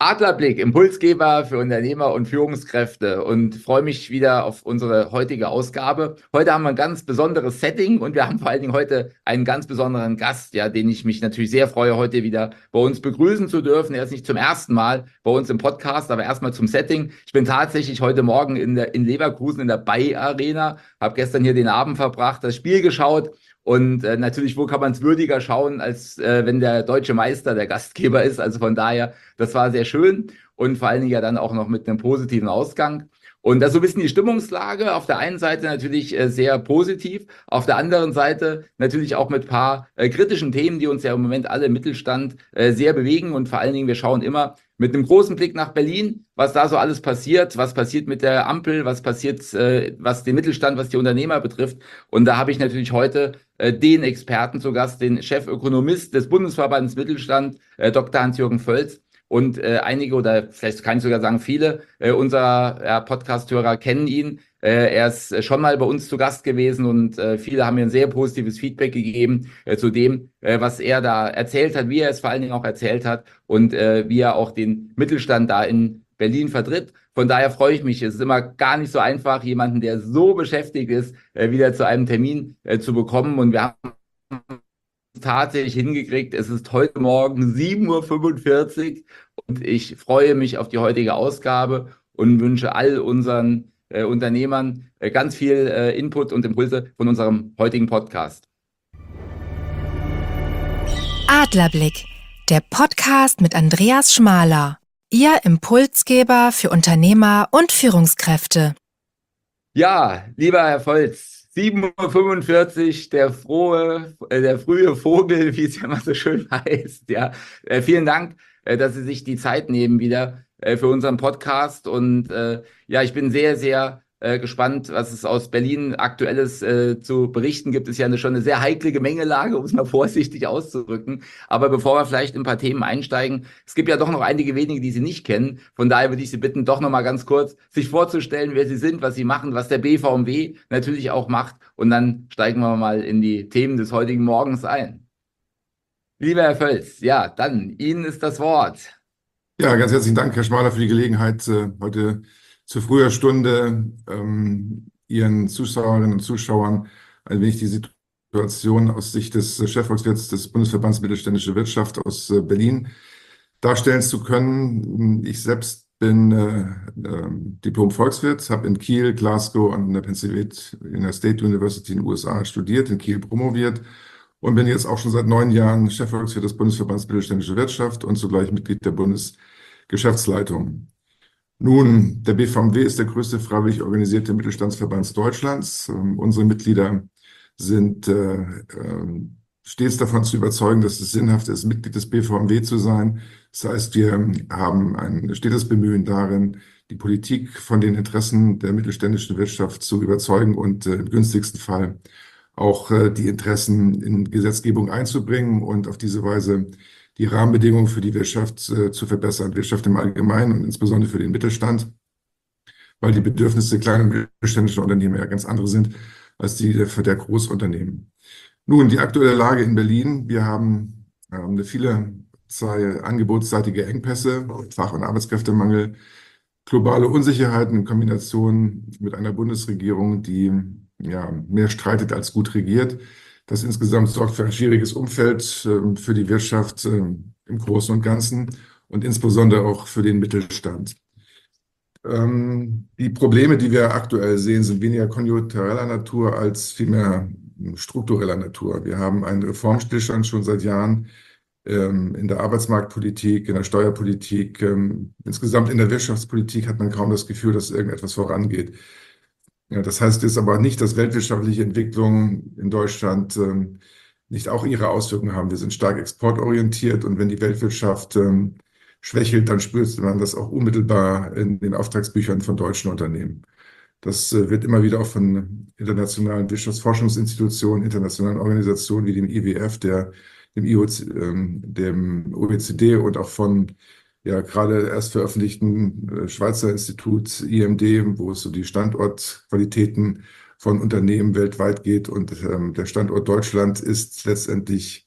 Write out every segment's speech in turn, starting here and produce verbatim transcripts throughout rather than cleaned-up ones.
Adlerblick, Impulsgeber für Unternehmer und Führungskräfte, und freue mich wieder auf unsere heutige Ausgabe. Heute haben wir ein ganz besonderes Setting und wir haben vor allen Dingen heute einen ganz besonderen Gast, ja, den ich mich natürlich sehr freue, heute wieder bei uns begrüßen zu dürfen. Er ist nicht zum ersten Mal bei uns im Podcast, aber erstmal zum Setting. Ich bin tatsächlich heute Morgen in, der, in Leverkusen in der Bay Arena, habe gestern hier den Abend verbracht, das Spiel geschaut. Und äh, natürlich, wo kann man es würdiger schauen, als äh, wenn der deutsche Meister der Gastgeber ist. Also von daher, das war sehr schön und vor allen Dingen ja dann auch noch mit einem positiven Ausgang. Und das ist so ein bisschen die Stimmungslage. Auf der einen Seite natürlich äh, sehr positiv, auf der anderen Seite natürlich auch mit ein paar äh, kritischen Themen, die uns ja im Moment alle im Mittelstand äh, sehr bewegen. Und vor allen Dingen, wir schauen immer mit einem großen Blick nach Berlin, was da so alles passiert, was passiert mit der Ampel, was passiert, äh, was den Mittelstand, was die Unternehmer betrifft. Und da habe ich natürlich heute äh, den Experten zu Gast, den Chefökonomist des Bundesverbands Mittelstand, äh, Doktor Hans-Jürgen Völz. Und äh, einige oder vielleicht kann ich sogar sagen viele äh, unserer ja, Podcast-Hörer kennen ihn. Äh, er ist schon mal bei uns zu Gast gewesen und äh, viele haben mir ein sehr positives Feedback gegeben äh, zu dem, äh, was er da erzählt hat, wie er es vor allen Dingen auch erzählt hat und äh, wie er auch den Mittelstand da in Berlin vertritt. Von daher freue ich mich. Es ist immer gar nicht so einfach, jemanden, der so beschäftigt ist, äh, wieder zu einem Termin äh, zu bekommen. Und wir haben tatsächlich hingekriegt. Es ist heute Morgen sieben Uhr fünfundvierzig und ich freue mich auf die heutige Ausgabe und wünsche all unseren äh, Unternehmern äh, ganz viel äh, Input und Impulse von unserem heutigen Podcast. Adlerblick, der Podcast mit Andreas Schmaler, Ihr Impulsgeber für Unternehmer und Führungskräfte. Ja, lieber Herr Volz, sieben Uhr fünfundvierzig, der frohe, äh, der frühe Vogel, wie es ja immer so schön heißt. Ja, äh, vielen Dank, äh, dass Sie sich die Zeit nehmen wieder äh, für unseren Podcast. Und äh, ja, ich bin sehr, sehr äh, gespannt, was es aus Berlin Aktuelles äh, zu berichten gibt. Ist ja eine, schon eine sehr heikle Gemengelage, um es mal vorsichtig auszudrücken. Aber bevor wir vielleicht in ein paar Themen einsteigen, es gibt ja doch noch einige wenige, die Sie nicht kennen. Von daher würde ich Sie bitten, doch noch mal ganz kurz sich vorzustellen, wer Sie sind, was Sie machen, was der B V M W natürlich auch macht. Und dann steigen wir mal in die Themen des heutigen Morgens ein. Lieber Herr Völz, ja, dann Ihnen ist das Wort. Ja, ganz herzlichen Dank, Herr Schmaler, für die Gelegenheit, äh, heute zu früher Stunde ähm, Ihren Zuschauerinnen und Zuschauern ein wenig die Situation aus Sicht des Chefvolkswirts des Bundesverbands Mittelständische Wirtschaft aus äh, Berlin darstellen zu können. Ich selbst bin äh, äh, Diplom-Volkswirt, habe in Kiel, Glasgow und in der Pennsylvania State University in den U S A studiert, in Kiel promoviert und bin jetzt auch schon seit neun Jahren Chefvolkswirt des Bundesverbands Mittelständische Wirtschaft und zugleich Mitglied der Bundesgeschäftsleitung. Nun, der B V M W ist der größte freiwillig organisierte Mittelstandsverband Deutschlands. Ähm, unsere Mitglieder sind äh, äh, stets davon zu überzeugen, dass es sinnhaft ist, Mitglied des B V M W zu sein. Das heißt, wir haben ein stetes Bemühen darin, die Politik von den Interessen der mittelständischen Wirtschaft zu überzeugen und äh, im günstigsten Fall auch äh, die Interessen in Gesetzgebung einzubringen und auf diese Weise die Rahmenbedingungen für die Wirtschaft äh, zu verbessern, Wirtschaft im Allgemeinen und insbesondere für den Mittelstand, weil die Bedürfnisse kleiner und mittelständischer Unternehmen ja ganz andere sind als die der, der Großunternehmen. Nun, die aktuelle Lage in Berlin. Wir haben äh, eine viele angebotsseitige Engpässe, Fach- und Arbeitskräftemangel, globale Unsicherheiten in Kombination mit einer Bundesregierung, die ja mehr streitet als gut regiert. Das insgesamt sorgt für ein schwieriges Umfeld äh, für die Wirtschaft äh, im Großen und Ganzen und insbesondere auch für den Mittelstand. Ähm, die Probleme, die wir aktuell sehen, sind weniger konjunktureller Natur als vielmehr struktureller Natur. Wir haben einen Reformstillstand schon seit Jahren ähm, in der Arbeitsmarktpolitik, in der Steuerpolitik. Ähm, insgesamt in der Wirtschaftspolitik hat man kaum das Gefühl, dass irgendetwas vorangeht. Ja, das heißt jetzt aber nicht, dass weltwirtschaftliche Entwicklungen in Deutschland ähm, nicht auch ihre Auswirkungen haben. Wir sind stark exportorientiert und wenn die Weltwirtschaft ähm, schwächelt, dann spürt man das auch unmittelbar in den Auftragsbüchern von deutschen Unternehmen. Das äh, wird immer wieder auch von internationalen Wirtschaftsforschungsinstitutionen, internationalen Organisationen wie dem I W F, der, dem, I O C, ähm, dem O E C D und auch von ja gerade erst veröffentlichten äh, Schweizer Institut I M D, wo es so die Standortqualitäten von Unternehmen weltweit geht. Und ähm, der Standort Deutschland ist letztendlich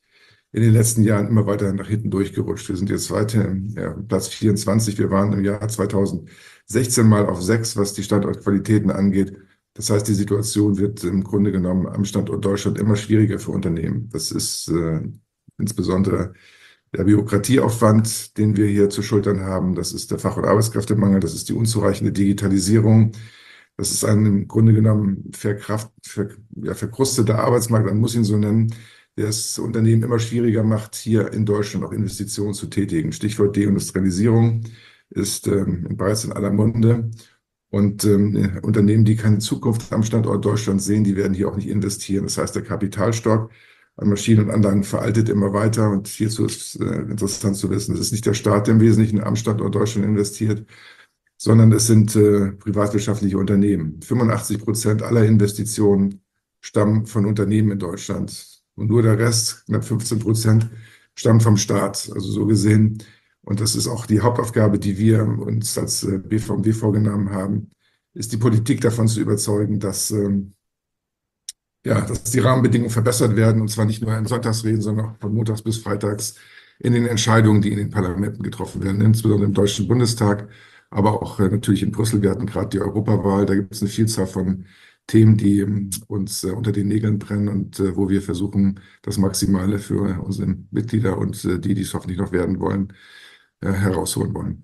in den letzten Jahren immer weiter nach hinten durchgerutscht. Wir sind jetzt weiter ja, Platz vierundzwanzig. Wir waren im Jahr zweitausendsechzehn mal auf sechs, was die Standortqualitäten angeht. Das heißt, die Situation wird im Grunde genommen am Standort Deutschland immer schwieriger für Unternehmen. Das ist äh, insbesondere der Bürokratieaufwand, den wir hier zu schultern haben. Das ist der Fach- und Arbeitskräftemangel. Das ist die unzureichende Digitalisierung. Das ist ein im Grunde genommen verkraft, ver, ja, verkrusteter Arbeitsmarkt, man muss ihn so nennen, der es Unternehmen immer schwieriger macht, hier in Deutschland auch Investitionen zu tätigen. Stichwort Deindustrialisierung ist ähm, bereits in aller Munde. Und ähm, Unternehmen, die keine Zukunft am Standort Deutschland sehen, die werden hier auch nicht investieren. Das heißt, der Kapitalstock an Maschinen und Anlagen veraltet immer weiter. Und hierzu ist äh, interessant zu wissen, es ist nicht der Staat, der im Wesentlichen am Standort Deutschland investiert, sondern es sind äh, privatwirtschaftliche Unternehmen. fünfundachtzig Prozent aller Investitionen stammen von Unternehmen in Deutschland. Und nur der Rest, knapp fünfzehn Prozent, stammt vom Staat. Also so gesehen. Und das ist auch die Hauptaufgabe, die wir uns als äh, B V M W vorgenommen haben, ist die Politik davon zu überzeugen, dass ähm, ja, dass die Rahmenbedingungen verbessert werden, und zwar nicht nur in Sonntagsreden, sondern auch von montags bis freitags in den Entscheidungen, die in den Parlamenten getroffen werden, insbesondere im Deutschen Bundestag, aber auch äh, natürlich in Brüssel. Wir hatten gerade die Europawahl, da gibt es eine Vielzahl von Themen, die ähm, uns äh, unter den Nägeln brennen und äh, wo wir versuchen, das Maximale für unsere Mitglieder und äh, die, die es hoffentlich noch werden wollen, äh, herausholen wollen.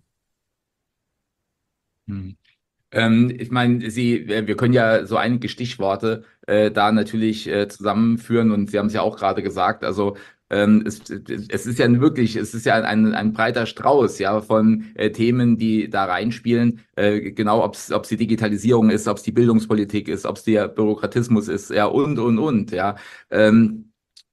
Hm. Ähm, ich meine, Sie, wir können ja so einige Stichworte äh, da natürlich äh, zusammenführen, und Sie haben es ja auch gerade gesagt, also ähm, es, es ist ja wirklich, es ist ja ein, ein breiter Strauß, ja, von äh, Themen, die da reinspielen, äh, genau, ob es ob es die Digitalisierung ist, ob es die Bildungspolitik ist, ob es der Bürokratismus ist, ja, und, und, und, ja. Ähm,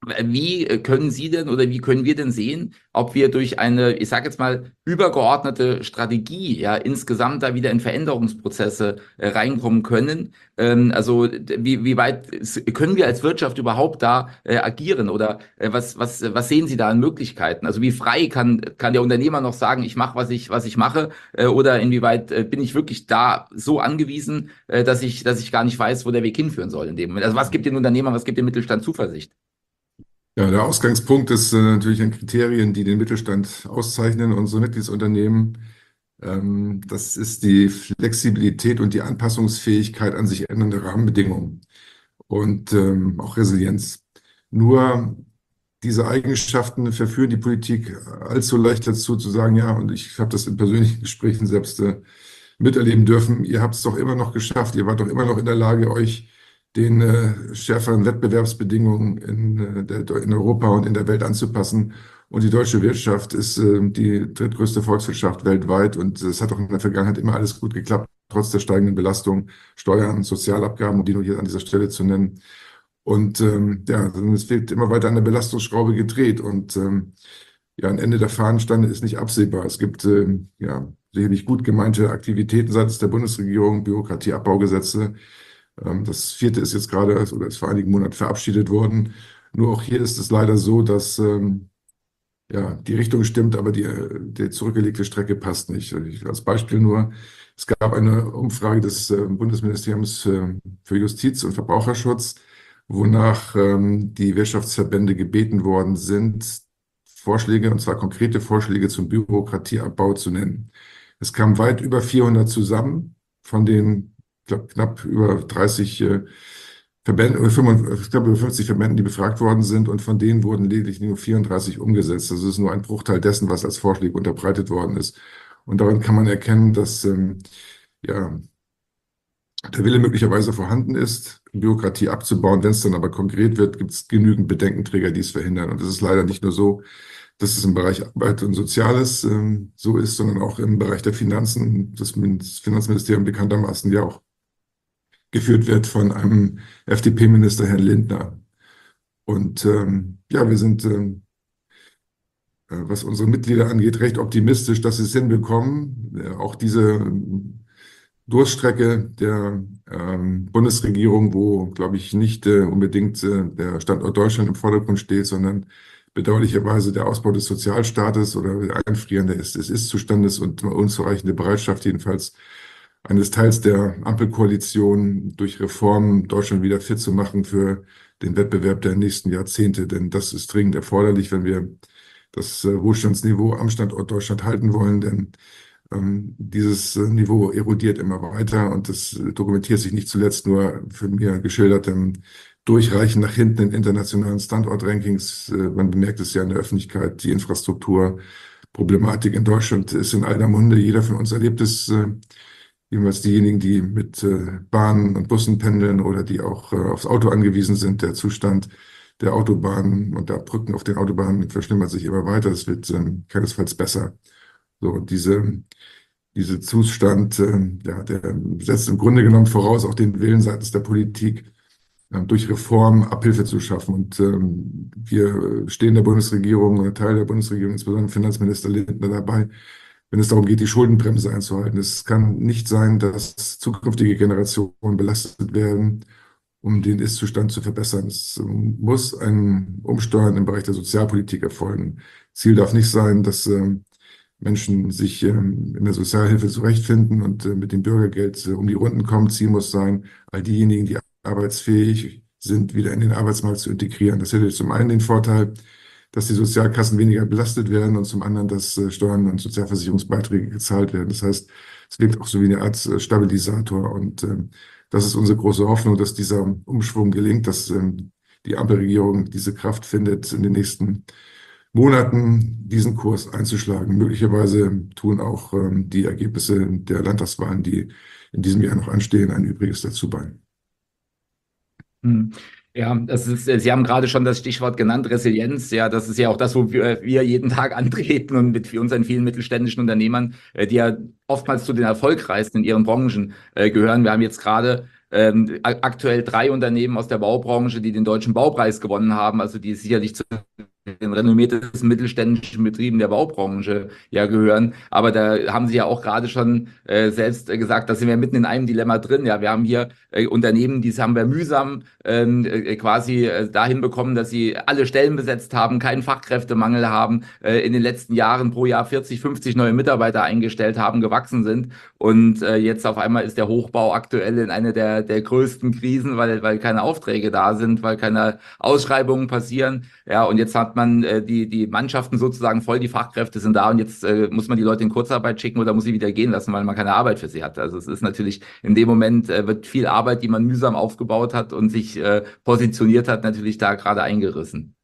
Wie können Sie denn oder wie können wir denn sehen, ob wir durch eine, ich sage jetzt mal, übergeordnete Strategie ja insgesamt da wieder in Veränderungsprozesse äh, reinkommen können? Ähm, also wie, wie weit können wir als Wirtschaft überhaupt da äh, agieren, oder äh, was, was, was sehen Sie da an Möglichkeiten? Also wie frei kann, kann der Unternehmer noch sagen, ich mache, was ich, was ich mache, äh, oder inwieweit äh, bin ich wirklich da so angewiesen, äh, dass ich, dass ich gar nicht weiß, wo der Weg hinführen soll in dem Moment? Also was gibt den Unternehmern, was gibt dem Mittelstand Zuversicht? Ja, der Ausgangspunkt ist äh, natürlich an Kriterien, die den Mittelstand auszeichnen, unsere Mitgliedsunternehmen. Ähm, das ist die Flexibilität und die Anpassungsfähigkeit an sich ändernde Rahmenbedingungen und ähm, auch Resilienz. Nur diese Eigenschaften verführen die Politik allzu leicht dazu zu sagen, ja, und ich habe das in persönlichen Gesprächen selbst äh, miterleben dürfen, ihr habt es doch immer noch geschafft, ihr wart doch immer noch in der Lage, euch den äh, schärferen Wettbewerbsbedingungen in, äh, der, in Europa und in der Welt anzupassen. Und die deutsche Wirtschaft ist äh, die drittgrößte Volkswirtschaft weltweit, und es hat auch in der Vergangenheit immer alles gut geklappt, trotz der steigenden Belastung, Steuern, Sozialabgaben, um die nur hier an dieser Stelle zu nennen. Und ähm, ja, es wird immer weiter an der Belastungsschraube gedreht, und ähm, ja, ein Ende der Fahnenstange ist nicht absehbar. Es gibt ähm, ja sicherlich gut gemeinte Aktivitäten seitens der Bundesregierung, Bürokratieabbaugesetze. Das vierte ist jetzt gerade oder ist vor einigen Monaten verabschiedet worden. Nur auch hier ist es leider so, dass ähm, ja, die Richtung stimmt, aber die, die zurückgelegte Strecke passt nicht. Ich, als Beispiel nur, es gab eine Umfrage des äh, Bundesministeriums äh, für Justiz und Verbraucherschutz, wonach ähm, die Wirtschaftsverbände gebeten worden sind, Vorschläge, und zwar konkrete Vorschläge zum Bürokratieabbau zu nennen. Es kamen weit über vierhundert zusammen von den, ich glaube, knapp über dreißig äh, Verbände, oder fünfundfünfzig, ich glaube über fünfzig Verbänden, die befragt worden sind, und von denen wurden lediglich nur vierunddreißig umgesetzt. Das ist nur ein Bruchteil dessen, was als Vorschlag unterbreitet worden ist. Und daran kann man erkennen, dass ähm, ja, der Wille möglicherweise vorhanden ist, Bürokratie abzubauen. Wenn es dann aber konkret wird, gibt es genügend Bedenkenträger, die es verhindern. Und es ist leider nicht nur so, dass es im Bereich Arbeit und Soziales ähm, so ist, sondern auch im Bereich der Finanzen, das Finanzministerium bekanntermaßen ja auch geführt wird von einem F D P-Minister, Herrn Lindner. Und ähm, ja, wir sind, ähm, äh, was unsere Mitglieder angeht, recht optimistisch, dass sie es hinbekommen. Äh, auch diese ähm, Durststrecke der ähm, Bundesregierung, wo, glaube ich, nicht äh, unbedingt äh, der Standort Deutschland im Vordergrund steht, sondern bedauerlicherweise der Ausbau des Sozialstaates oder der Einfrieren des Ist-Zustandes und unzureichende Bereitschaft jedenfalls eines Teils der Ampelkoalition durch Reformen Deutschland wieder fit zu machen für den Wettbewerb der nächsten Jahrzehnte. Denn das ist dringend erforderlich, wenn wir das äh, Wohlstandsniveau am Standort Deutschland halten wollen. Denn ähm, dieses äh, Niveau erodiert immer weiter und das äh, dokumentiert sich nicht zuletzt nur für mir geschildertem Durchreichen nach hinten in internationalen Standortrankings. Äh, man bemerkt es ja in der Öffentlichkeit, die Infrastrukturproblematik in Deutschland ist in aller Munde. Jeder von uns erlebt es, äh, jedenfalls diejenigen, die mit äh, Bahnen und Bussen pendeln oder die auch äh, aufs Auto angewiesen sind. Der Zustand der Autobahnen und der Brücken auf den Autobahnen verschlimmert sich immer weiter. Es wird ähm, keinesfalls besser. So, diese, diese Zustand, ähm, ja, der setzt im Grunde genommen voraus auch den Willen seitens der Politik, ähm, durch Reform Abhilfe zu schaffen. Und ähm, wir stehen der Bundesregierung oder Teil der Bundesregierung, insbesondere Finanzminister Lindner, dabei, wenn es darum geht, die Schuldenbremse einzuhalten. Es kann nicht sein, dass zukünftige Generationen belastet werden, um den Ist-Zustand zu verbessern. Es muss ein Umsteuern im Bereich der Sozialpolitik erfolgen. Ziel darf nicht sein, dass ähm, Menschen sich ähm, in der Sozialhilfe zurechtfinden und äh, mit dem Bürgergeld äh, um die Runden kommen. Ziel muss sein, all diejenigen, die arbeitsfähig sind, wieder in den Arbeitsmarkt zu integrieren. Das hätte zum einen den Vorteil, dass die Sozialkassen weniger belastet werden und zum anderen, dass äh, Steuern und Sozialversicherungsbeiträge gezahlt werden. Das heißt, es wirkt auch so wie eine Art äh, Stabilisator und ähm, das ist unsere große Hoffnung, dass dieser Umschwung gelingt, dass ähm, die Ampelregierung diese Kraft findet, in den nächsten Monaten diesen Kurs einzuschlagen. Möglicherweise tun auch ähm, die Ergebnisse der Landtagswahlen, die in diesem Jahr noch anstehen, ein Übriges dazu bei. Hm. Ja, das ist, Sie haben gerade schon das Stichwort genannt, Resilienz. Ja, das ist ja auch das, wo wir, wir jeden Tag antreten und mit unseren vielen mittelständischen Unternehmern, äh, die ja oftmals zu den erfolgreichsten in ihren Branchen äh, gehören. Wir haben jetzt gerade ähm, aktuell drei Unternehmen aus der Baubranche, die den Deutschen Baupreis gewonnen haben, also die sicherlich zu den renommiertesten mittelständischen Betrieben der Baubranche ja gehören. Aber da haben Sie ja auch gerade schon äh, selbst äh, gesagt, da sind wir mitten in einem Dilemma drin. Ja, wir haben hier äh, Unternehmen, die haben wir mühsam ähm, äh, quasi äh, dahin bekommen, dass sie alle Stellen besetzt haben, keinen Fachkräftemangel haben, äh, in den letzten Jahren pro Jahr vierzig, fünfzig neue Mitarbeiter eingestellt haben, gewachsen sind. Und äh, jetzt auf einmal ist der Hochbau aktuell in einer der, der größten Krisen, weil, weil keine Aufträge da sind, weil keine Ausschreibungen passieren. Ja, und jetzt hat man äh, die, die Mannschaften sozusagen voll, die Fachkräfte sind da und jetzt äh, muss man die Leute in Kurzarbeit schicken oder muss sie wieder gehen lassen, weil man keine Arbeit für sie hat. Also es ist natürlich in dem Moment äh, wird viel Arbeit, die man mühsam aufgebaut hat und sich äh, positioniert hat, natürlich da gerade eingerissen.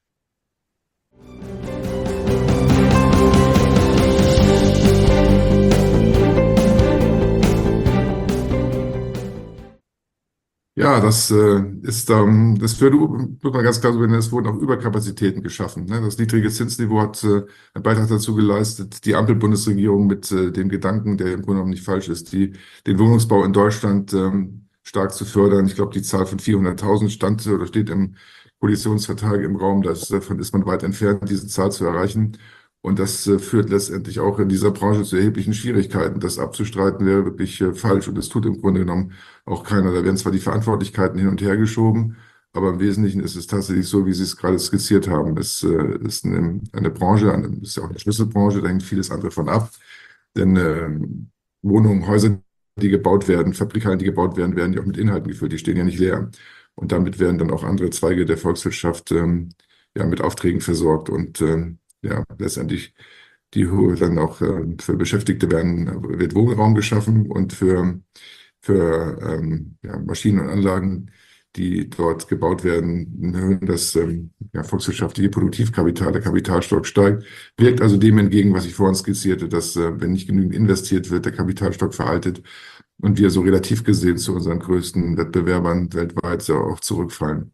Ja, das äh, ist, ähm, das führt, muss man ganz klar so benennen, es wurden auch Überkapazitäten geschaffen. Ne? Das niedrige Zinsniveau hat äh, einen Beitrag dazu geleistet, die Ampel-Bundesregierung mit äh, dem Gedanken, der im Grunde genommen nicht falsch ist, die, den Wohnungsbau in Deutschland ähm, stark zu fördern. Ich glaube, die Zahl von vierhunderttausend stand oder steht im Koalitionsvertrag im Raum. Das, davon ist man weit entfernt, diese Zahl zu erreichen. Und das äh, führt letztendlich auch in dieser Branche zu erheblichen Schwierigkeiten. Das abzustreiten wäre wirklich äh, falsch und das tut im Grunde genommen auch keiner. Da werden zwar die Verantwortlichkeiten hin und her geschoben, aber im Wesentlichen ist es tatsächlich so, wie Sie es gerade skizziert haben. Es äh, ist eine, eine Branche, eine, ist ja auch eine Schlüsselbranche, da hängt vieles andere von ab. Denn äh, Wohnungen, Häuser, die gebaut werden, Fabrikhallen, die gebaut werden, werden ja auch mit Inhalten gefüllt. Die stehen ja nicht leer. Und damit werden dann auch andere Zweige der Volkswirtschaft ähm, ja, mit Aufträgen versorgt und ähm, ja, letztendlich die dann auch äh, für Beschäftigte werden, wird Wohnraum geschaffen und für, für ähm, ja, Maschinen und Anlagen, die dort gebaut werden, erhöhen das ähm, ja, volkswirtschaftliche Produktivkapital, der Kapitalstock steigt, wirkt also dem entgegen, was ich vorhin skizzierte, dass äh, wenn nicht genügend investiert wird, der Kapitalstock veraltet und wir so relativ gesehen zu unseren größten Wettbewerbern weltweit ja auch zurückfallen.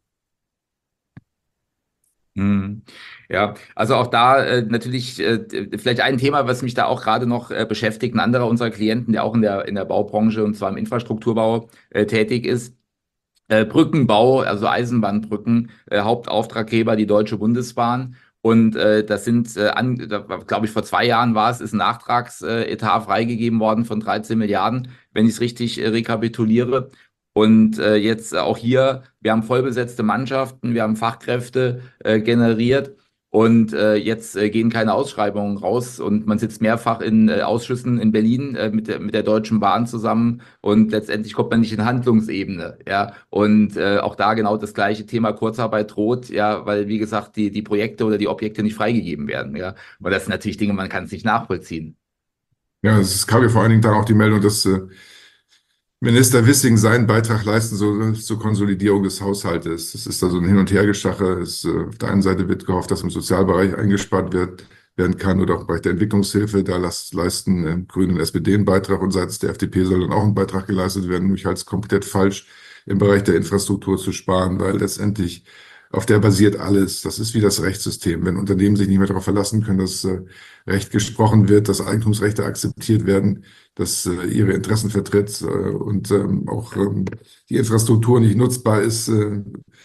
Hm. Ja, also auch da äh, natürlich äh, vielleicht ein Thema, was mich da auch gerade noch äh, beschäftigt, ein anderer unserer Klienten, der auch in der in der Baubranche und zwar im Infrastrukturbau äh, tätig ist. Äh, Brückenbau, also Eisenbahnbrücken, äh, Hauptauftraggeber die Deutsche Bundesbahn. Und äh, das sind, äh, an, glaube ich, vor zwei Jahren war es, ist ein Nachtragsetat freigegeben worden von dreizehn Milliarden, wenn ich es richtig äh, rekapituliere. Und äh, jetzt auch hier, wir haben vollbesetzte Mannschaften, wir haben Fachkräfte äh, generiert. Und äh, jetzt äh, gehen keine Ausschreibungen raus und man sitzt mehrfach in äh, Ausschüssen in Berlin äh, mit der, mit der Deutschen Bahn zusammen und letztendlich kommt man nicht in Handlungsebene. Ja, und äh, auch da genau das gleiche Thema Kurzarbeit droht, ja, weil wie gesagt die, die Projekte oder die Objekte nicht freigegeben werden. Ja, und das sind natürlich Dinge, man kann es nicht nachvollziehen. Ja, es kam ja vor allen Dingen dann auch die Meldung, dass äh, Minister Wissing seinen Beitrag leisten soll zur Konsolidierung des Haushaltes. Das ist also ein Hin- und Hergeschache. Es, äh, auf der einen Seite wird gehofft, dass im Sozialbereich eingespart wird, werden kann oder auch im Bereich der Entwicklungshilfe. Da las, leisten äh, Grüne und S P D einen Beitrag und seitens der F D P soll dann auch ein Beitrag geleistet werden. Ich halte es komplett falsch, im Bereich der Infrastruktur zu sparen, weil letztendlich auf der basiert alles. Das ist wie das Rechtssystem. Wenn Unternehmen sich nicht mehr darauf verlassen können, dass äh, Recht gesprochen wird, dass Eigentumsrechte akzeptiert werden, dass äh, ihre Interessen vertritt äh, und ähm, auch ähm, die Infrastruktur nicht nutzbar ist, äh,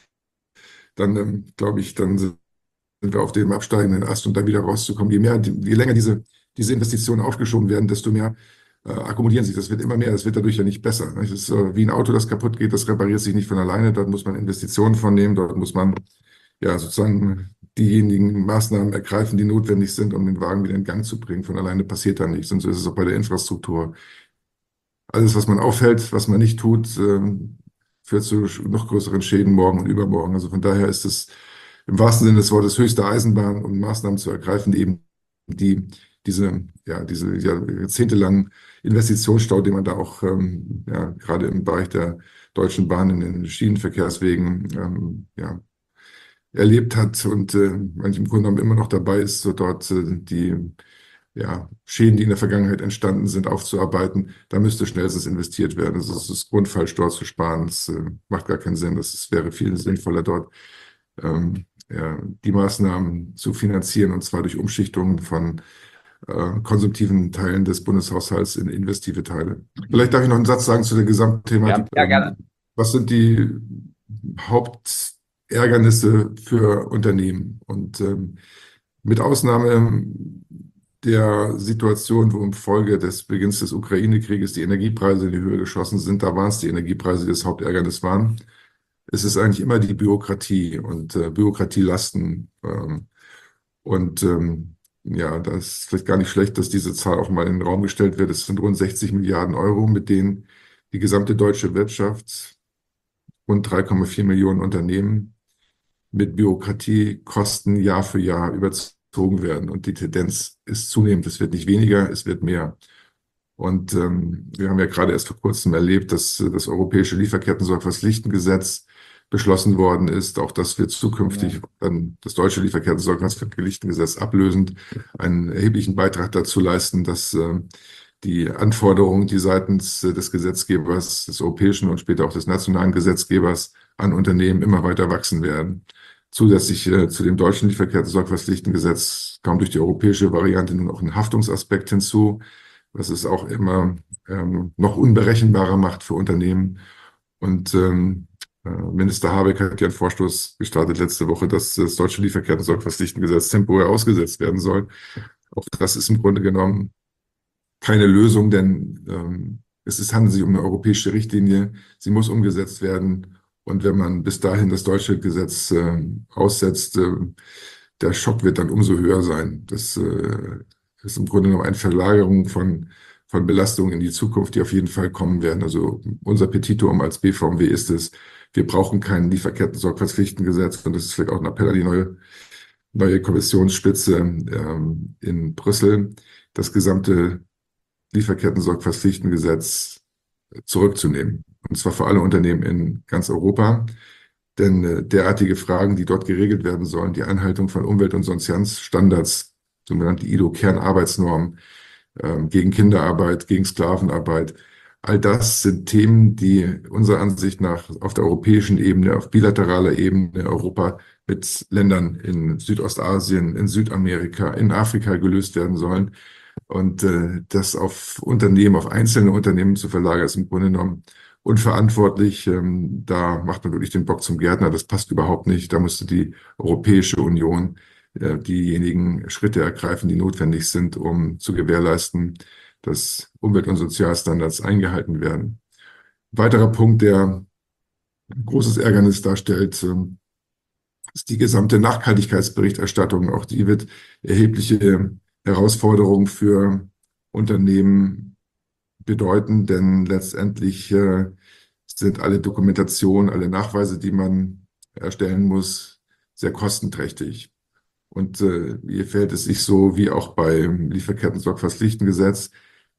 dann ähm, glaube ich, dann sind wir auf dem absteigenden Ast und da wieder rauszukommen. Je mehr, je länger diese, diese Investitionen aufgeschoben werden, desto mehr äh, akkumulieren sich. Das wird immer mehr, das wird dadurch ja nicht besser. Das ist äh, wie ein Auto, das kaputt geht, das repariert sich nicht von alleine. Dort muss man Investitionen vornehmen, dort muss man ja sozusagen diejenigen Maßnahmen ergreifen, die notwendig sind, um den Wagen wieder in Gang zu bringen. Von alleine passiert da nichts. Und so ist es auch bei der Infrastruktur. Alles, was man aufhält, was man nicht tut, ähm, führt zu noch größeren Schäden morgen und übermorgen. Also von daher ist es im wahrsten Sinne des Wortes höchste Eisenbahn, um Maßnahmen zu ergreifen, eben die diese, ja, diese ja, jahrzehntelangen Investitionsstau, den man da auch ähm, ja, gerade im Bereich der Deutschen Bahn in den Schienenverkehrswegen ähm, ja, erlebt hat und äh, manch im Grunde genommen immer noch dabei ist, so dort äh, die ja, Schäden, die in der Vergangenheit entstanden sind, aufzuarbeiten. Da müsste schnellstens investiert werden. Also es ist grundfalsch, dort zu sparen. Es äh, macht gar keinen Sinn. Es wäre viel sinnvoller, dort ähm, ja, die Maßnahmen zu finanzieren, und zwar durch Umschichtungen von äh, konsumtiven Teilen des Bundeshaushalts in investive Teile. Vielleicht darf ich noch einen Satz sagen zu der Gesamtthematik. Ja, ja, gerne. Was sind die Hauptärgernisse für Unternehmen? Und ähm, mit Ausnahme der Situation, wo infolge des Beginns des Ukraine-Krieges die Energiepreise in die Höhe geschossen sind, da waren es die Energiepreise, die das Hauptärgernis waren. Es ist eigentlich immer die Bürokratie und äh, Bürokratielasten. Ähm, und ähm, ja, das ist vielleicht gar nicht schlecht, dass diese Zahl auch mal in den Raum gestellt wird. Es sind rund sechzig Milliarden Euro, mit denen die gesamte deutsche Wirtschaft, rund drei Komma vier Millionen Unternehmen, mit Bürokratiekosten Jahr für Jahr überzogen werden. Und die Tendenz ist zunehmend. Es wird nicht weniger, es wird mehr. Und ähm, wir haben ja gerade erst vor kurzem erlebt, dass äh, das europäische Lieferketten-Sorgfaltspflichtengesetz beschlossen worden ist. Auch das wird zukünftig ja. dann das deutsche Lieferketten-Sorgfaltspflichtengesetz ablösend einen erheblichen Beitrag dazu leisten, dass äh, die Anforderungen, die seitens äh, des Gesetzgebers, des europäischen und später auch des nationalen Gesetzgebers an Unternehmen immer weiter wachsen werden. Zusätzlich äh, zu dem deutschen Lieferketten-Sorgfaltspflichtengesetz kam durch die europäische Variante nun auch ein Haftungsaspekt hinzu, was es auch immer ähm, noch unberechenbarer macht für Unternehmen. Und ähm, äh, Minister Habeck hat ja einen Vorstoß gestartet letzte Woche, dass das deutsche Lieferketten-Sorgfaltspflichtengesetz temporär ausgesetzt werden soll. Auch das ist im Grunde genommen keine Lösung, denn ähm, es ist, handelt sich um eine europäische Richtlinie. Sie muss umgesetzt werden. Und wenn man bis dahin das deutsche Gesetz äh, aussetzt, äh, der Schock wird dann umso höher sein. Das äh, ist im Grunde genommen eine Verlagerung von, von Belastungen in die Zukunft, die auf jeden Fall kommen werden. Also unser Petitum als B V M W ist es, wir brauchen kein Lieferketten-Sorgfaltspflichtengesetz. Und das ist vielleicht auch ein Appell an die neue, neue Kommissionsspitze ähm, in Brüssel, das gesamte Lieferketten-Sorgfaltspflichtengesetz zurückzunehmen. Und zwar für alle Unternehmen in ganz Europa. Denn äh, derartige Fragen, die dort geregelt werden sollen, die Einhaltung von Umwelt- und Sozialstandards, sogenannte I L O-Kernarbeitsnormen, äh, gegen Kinderarbeit, gegen Sklavenarbeit, all das sind Themen, die unserer Ansicht nach auf der europäischen Ebene, auf bilateraler Ebene Europa mit Ländern in Südostasien, in Südamerika, in Afrika gelöst werden sollen. Und äh, das auf Unternehmen, auf einzelne Unternehmen zu verlagern, ist im Grunde genommen unverantwortlich. Ähm, da macht man wirklich den Bock zum Gärtner. Das passt überhaupt nicht. Da müsste die Europäische Union äh, diejenigen Schritte ergreifen, die notwendig sind, um zu gewährleisten, dass Umwelt- und Sozialstandards eingehalten werden. Ein weiterer Punkt, der großes Ärgernis darstellt, ähm, ist die gesamte Nachhaltigkeitsberichterstattung. Auch die wird erhebliche Herausforderungen für Unternehmen bedeuten, denn letztendlich äh, sind alle Dokumentationen, alle Nachweise, die man erstellen muss, sehr kostenträchtig. Und äh, hier fällt es sich so wie auch beim Lieferketten-Sorgfaltspflichtengesetz.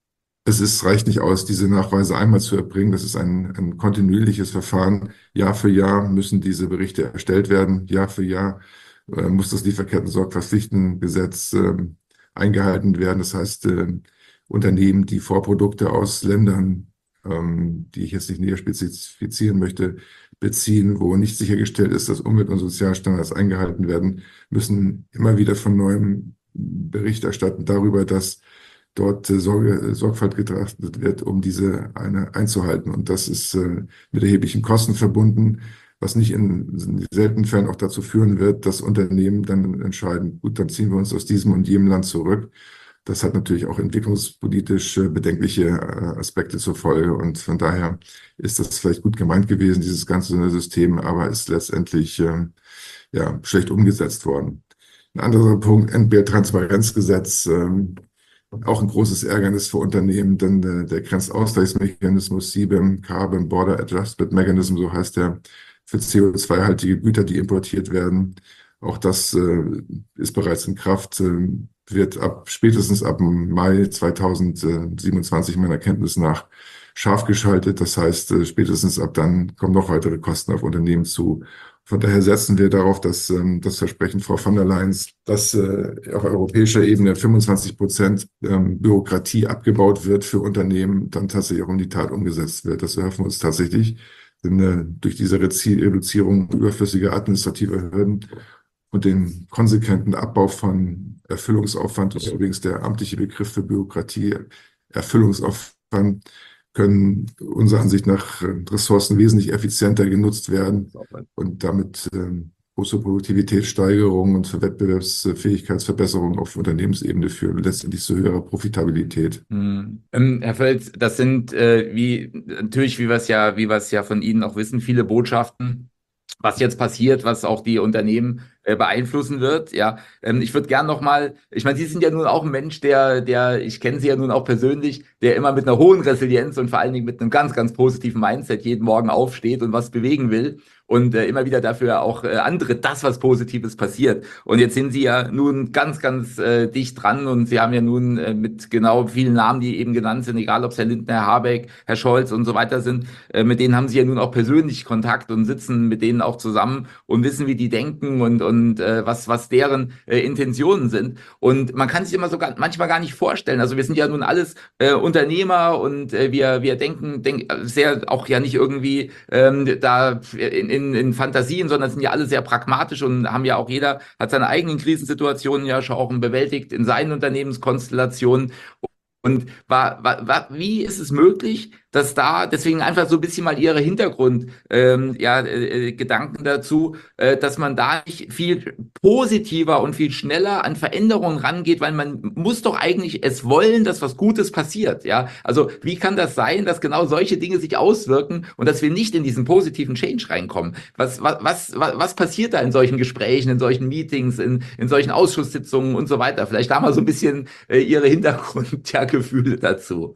Es ist, reicht nicht aus, diese Nachweise einmal zu erbringen. Das ist ein, ein kontinuierliches Verfahren. Jahr für Jahr müssen diese Berichte erstellt werden. Jahr für Jahr äh, muss das Lieferketten-Sorgfaltspflichtengesetz äh, eingehalten werden. Das heißt, äh, Unternehmen, die Vorprodukte aus Ländern, ähm, die ich jetzt nicht näher spezifizieren möchte, beziehen, wo nicht sichergestellt ist, dass Umwelt- und Sozialstandards eingehalten werden, müssen immer wieder von neuem Bericht erstatten darüber, dass dort äh, Sorge, Sorgfalt getrachtet wird, um diese eine einzuhalten. Und das ist äh, mit erheblichen Kosten verbunden, was nicht in seltenen Fällen auch dazu führen wird, dass Unternehmen dann entscheiden, gut, dann ziehen wir uns aus diesem und jenem Land zurück. Das hat natürlich auch entwicklungspolitisch äh, bedenkliche äh, Aspekte zur Folge. Und von daher ist das vielleicht gut gemeint gewesen, dieses ganze System, aber ist letztendlich äh, ja, schlecht umgesetzt worden. Ein anderer Punkt, N B A Transparenzgesetz, ähm, auch ein großes Ärgernis für Unternehmen, denn äh, der Grenzausgleichsmechanismus C B A M, Carbon Border Adjustment Mechanism, so heißt der, für C O zwei haltige Güter, die importiert werden. Auch das äh, ist bereits in Kraft, äh, wird ab spätestens ab Mai zweitausendsiebenundzwanzig meiner Kenntnis nach scharf geschaltet. Das heißt, äh, spätestens ab dann kommen noch weitere Kosten auf Unternehmen zu. Von daher setzen wir darauf, dass ähm, das Versprechen Frau von der Leyen, dass äh, auf europäischer Ebene fünfundzwanzig Prozent ähm, Bürokratie abgebaut wird für Unternehmen, dann tatsächlich auch in die Tat umgesetzt wird. Das erhoffen wir uns tatsächlich, denn äh, durch diese Reduzierung überflüssiger administrativer Hürden und den konsequenten Abbau von Erfüllungsaufwand, das ist übrigens der amtliche Begriff für Bürokratie, Erfüllungsaufwand, können unserer Ansicht nach Ressourcen wesentlich effizienter genutzt werden und damit ähm, große Produktivitätssteigerung und Wettbewerbsfähigkeitsverbesserung auf Unternehmensebene führen, letztendlich zu höherer Profitabilität. Hm. Ähm, Herr Völz, das sind äh, wie natürlich, wie wir es ja, wie wir es ja von Ihnen auch wissen, viele Botschaften, was jetzt passiert, was auch die Unternehmen äh, beeinflussen wird. Ja, ähm, ich würde gern noch mal, ich meine, Sie sind ja nun auch ein Mensch, der, der, ich kenne Sie ja nun auch persönlich, der immer mit einer hohen Resilienz und vor allen Dingen mit einem ganz, ganz positiven Mindset jeden Morgen aufsteht und was bewegen will und äh, immer wieder dafür auch äh, antritt, dass was Positives passiert. Und jetzt sind Sie ja nun ganz, ganz äh, dicht dran und Sie haben ja nun äh, mit genau vielen Namen, die eben genannt sind, egal ob es Herr Lindner, Herr Habeck, Herr Scholz und so weiter sind, äh, mit denen haben Sie ja nun auch persönlich Kontakt und sitzen mit denen auch zusammen und wissen, wie die denken und, und äh, was, was deren äh, Intentionen sind. Und man kann sich immer so gar, manchmal gar nicht vorstellen. Also wir sind ja nun alles äh, Unternehmer und äh, wir, wir denken denk, sehr auch ja nicht irgendwie ähm, da in, in in Fantasien, sondern sind ja alle sehr pragmatisch und haben ja auch jeder hat seine eigenen Krisensituationen ja schon auch bewältigt in seinen Unternehmenskonstellationen. Und war, war, war, wie ist es möglich, dass da, deswegen einfach so ein bisschen mal Ihre Hintergrund, ähm, ja, äh, Gedanken dazu, äh, dass man da nicht viel positiver und viel schneller an Veränderungen rangeht, weil man muss doch eigentlich es wollen, dass was Gutes passiert, ja. Also wie kann das sein, dass genau solche Dinge sich auswirken und dass wir nicht in diesen positiven Change reinkommen? Was, was, was, was passiert da in solchen Gesprächen, in solchen Meetings, in, in solchen Ausschusssitzungen und so weiter? Vielleicht da mal so ein bisschen äh, Ihre Hintergrund, ja, Gefühle dazu.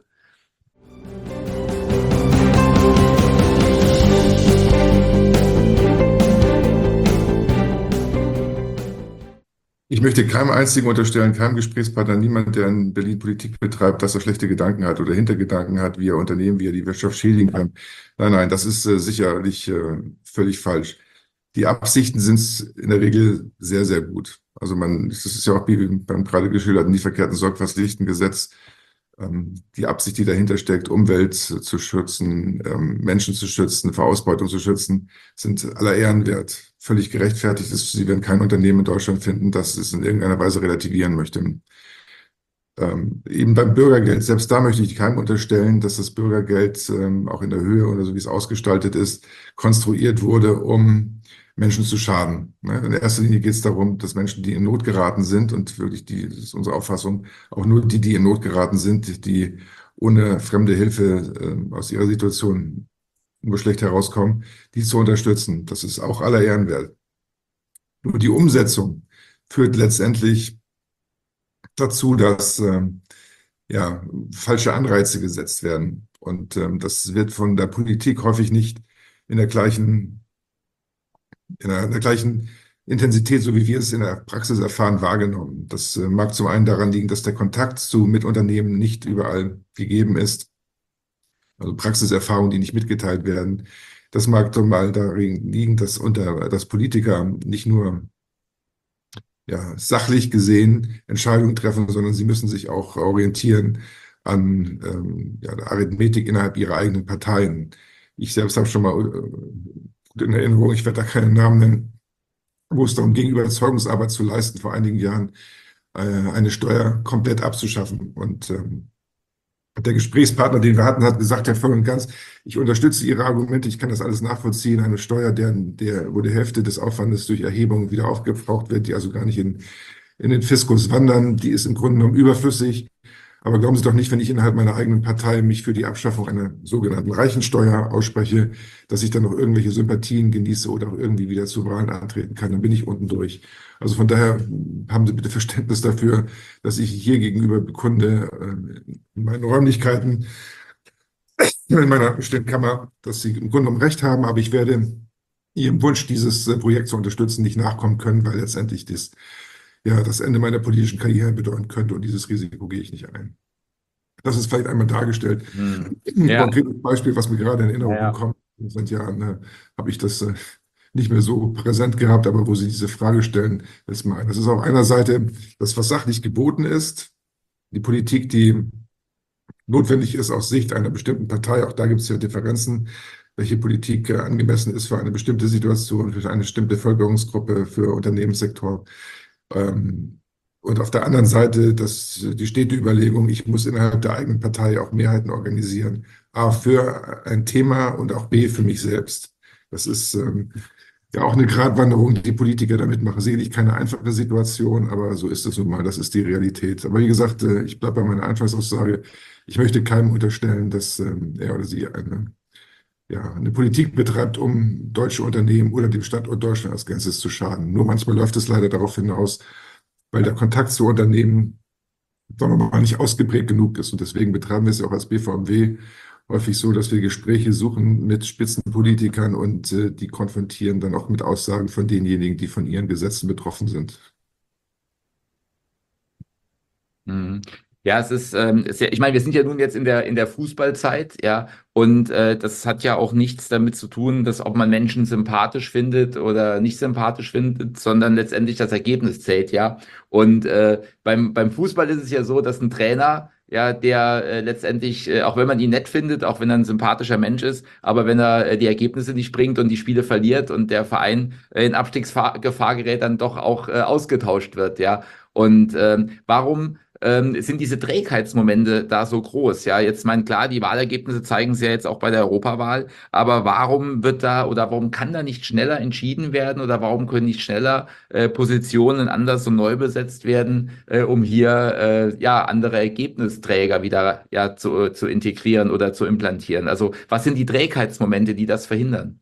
Ich möchte keinem einzigen unterstellen, keinem Gesprächspartner, niemand, der in Berlin Politik betreibt, dass er schlechte Gedanken hat oder Hintergedanken hat, wie er Unternehmen, wie er die Wirtschaft schädigen kann. Nein, nein, das ist äh, sicherlich äh, völlig falsch. Die Absichten sind in der Regel sehr, sehr gut. Also man, das ist ja auch wie beim gerade geschilderten Lieferketten-Sorgfaltspflichtengesetz, ähm, die Absicht, die dahinter steckt, Umwelt zu schützen, ähm, Menschen zu schützen, vor Ausbeutung zu schützen, sind aller Ehren wert. Völlig gerechtfertigt ist. Sie werden kein Unternehmen in Deutschland finden, das es in irgendeiner Weise relativieren möchte. Ähm, eben beim Bürgergeld, selbst da möchte ich keinem unterstellen, dass das Bürgergeld ähm, auch in der Höhe oder so wie es ausgestaltet ist, konstruiert wurde, um Menschen zu schaden. Ne? In erster Linie geht es darum, dass Menschen, die in Not geraten sind, und wirklich die, das ist unsere Auffassung, auch nur die, die in Not geraten sind, die ohne fremde Hilfe äh, aus ihrer Situation nur schlecht herauskommen, die zu unterstützen. Das ist auch aller Ehren wert. Nur die Umsetzung führt letztendlich dazu, dass ähm, ja, falsche Anreize gesetzt werden. Und ähm, das wird von der Politik häufig nicht in der gleichen, in der, in der gleichen Intensität, so wie wir es in der Praxis erfahren, wahrgenommen. Das äh, mag zum einen daran liegen, dass der Kontakt zu Mitunternehmen nicht überall gegeben ist. Also Praxiserfahrungen, die nicht mitgeteilt werden. Das mag zum einen darin liegen, dass unter, dass Politiker nicht nur ja, sachlich gesehen Entscheidungen treffen, sondern sie müssen sich auch orientieren an ähm, ja, der Arithmetik innerhalb ihrer eigenen Parteien. Ich selbst habe schon mal äh, in Erinnerung, ich werde da keinen Namen nennen, wo es darum ging, Überzeugungsarbeit zu leisten, vor einigen Jahren äh, eine Steuer komplett abzuschaffen. Und ähm, der Gesprächspartner, den wir hatten, hat gesagt, Herr voll und ganz, ich unterstütze Ihre Argumente, ich kann das alles nachvollziehen. Eine Steuer, der, der, wo die Hälfte des Aufwandes durch Erhebungen wieder aufgebraucht wird, die also gar nicht in, in den Fiskus wandern, die ist im Grunde genommen überflüssig. Aber glauben Sie doch nicht, wenn ich innerhalb meiner eigenen Partei mich für die Abschaffung einer sogenannten Reichensteuer ausspreche, dass ich dann noch irgendwelche Sympathien genieße oder auch irgendwie wieder zu Wahlen antreten kann. Dann bin ich unten durch. Also von daher haben Sie bitte Verständnis dafür, dass ich hier gegenüber bekunde, in meinen Räumlichkeiten, in meiner stillen Kammer, dass Sie im Grunde genommen recht haben, aber ich werde Ihrem Wunsch, dieses Projekt zu unterstützen, nicht nachkommen können, weil letztendlich das ja, das Ende meiner politischen Karriere bedeuten könnte und dieses Risiko gehe ich nicht ein. Das ist vielleicht einmal dargestellt. Hm. Ein Ja. konkretes Beispiel, was mir gerade in Erinnerung Ja, ja. kommt. Seit Jahren äh, habe ich das äh, nicht mehr so präsent gehabt, aber wo Sie diese Frage stellen, ist mal ein. Das ist auf einer Seite das, was sachlich geboten ist, die Politik, die notwendig ist aus Sicht einer bestimmten Partei. Auch da gibt es ja Differenzen, welche Politik äh, angemessen ist für eine bestimmte Situation, für eine bestimmte Bevölkerungsgruppe, für Unternehmenssektor. Ähm, und auf der anderen Seite das, die stete Überlegung, ich muss innerhalb der eigenen Partei auch Mehrheiten organisieren. A, für ein Thema und auch B, für mich selbst. Das ist ähm, ja auch eine Gratwanderung, die die Politiker damit machen. Sicherlich keine einfache Situation, aber so ist es nun mal. Das ist die Realität. Aber wie gesagt, äh, ich bleibe bei meiner Anfangsaussage. Ich möchte keinem unterstellen, dass ähm, er oder sie eine, ja, eine Politik betreibt, um deutsche Unternehmen oder dem Standort Deutschland als Ganzes zu schaden. Nur manchmal läuft es leider darauf hinaus, weil der Kontakt zu Unternehmen, sagen wir mal, nicht ausgeprägt genug ist. Und deswegen betreiben wir es ja auch als B V M W häufig so, dass wir Gespräche suchen mit Spitzenpolitikern und äh, die konfrontieren dann auch mit Aussagen von denjenigen, die von ihren Gesetzen betroffen sind. Mhm. Ja, es ist, ähm, es ist ja, ich meine, wir sind ja nun jetzt in der, in der Fußballzeit, ja, und äh, das hat ja auch nichts damit zu tun, dass ob man Menschen sympathisch findet oder nicht sympathisch findet, sondern letztendlich das Ergebnis zählt, ja. Und äh, beim, beim Fußball ist es ja so, dass ein Trainer, ja, der äh, letztendlich, äh, auch wenn man ihn nett findet, auch wenn er ein sympathischer Mensch ist, aber wenn er äh, die Ergebnisse nicht bringt und die Spiele verliert und der Verein äh, in Abstiegsgefahr gerät, dann doch auch äh, ausgetauscht wird, ja. Und ähm, warum ähm, sind diese Trägheitsmomente da so groß? Ja, jetzt mein klar, die Wahlergebnisse zeigen es ja jetzt auch bei der Europawahl, aber warum wird da oder warum kann da nicht schneller entschieden werden oder warum können nicht schneller äh, Positionen anders und neu besetzt werden, äh, um hier äh, ja andere Ergebnisträger wieder ja zu, zu integrieren oder zu implantieren? Also was sind die Trägheitsmomente, die das verhindern?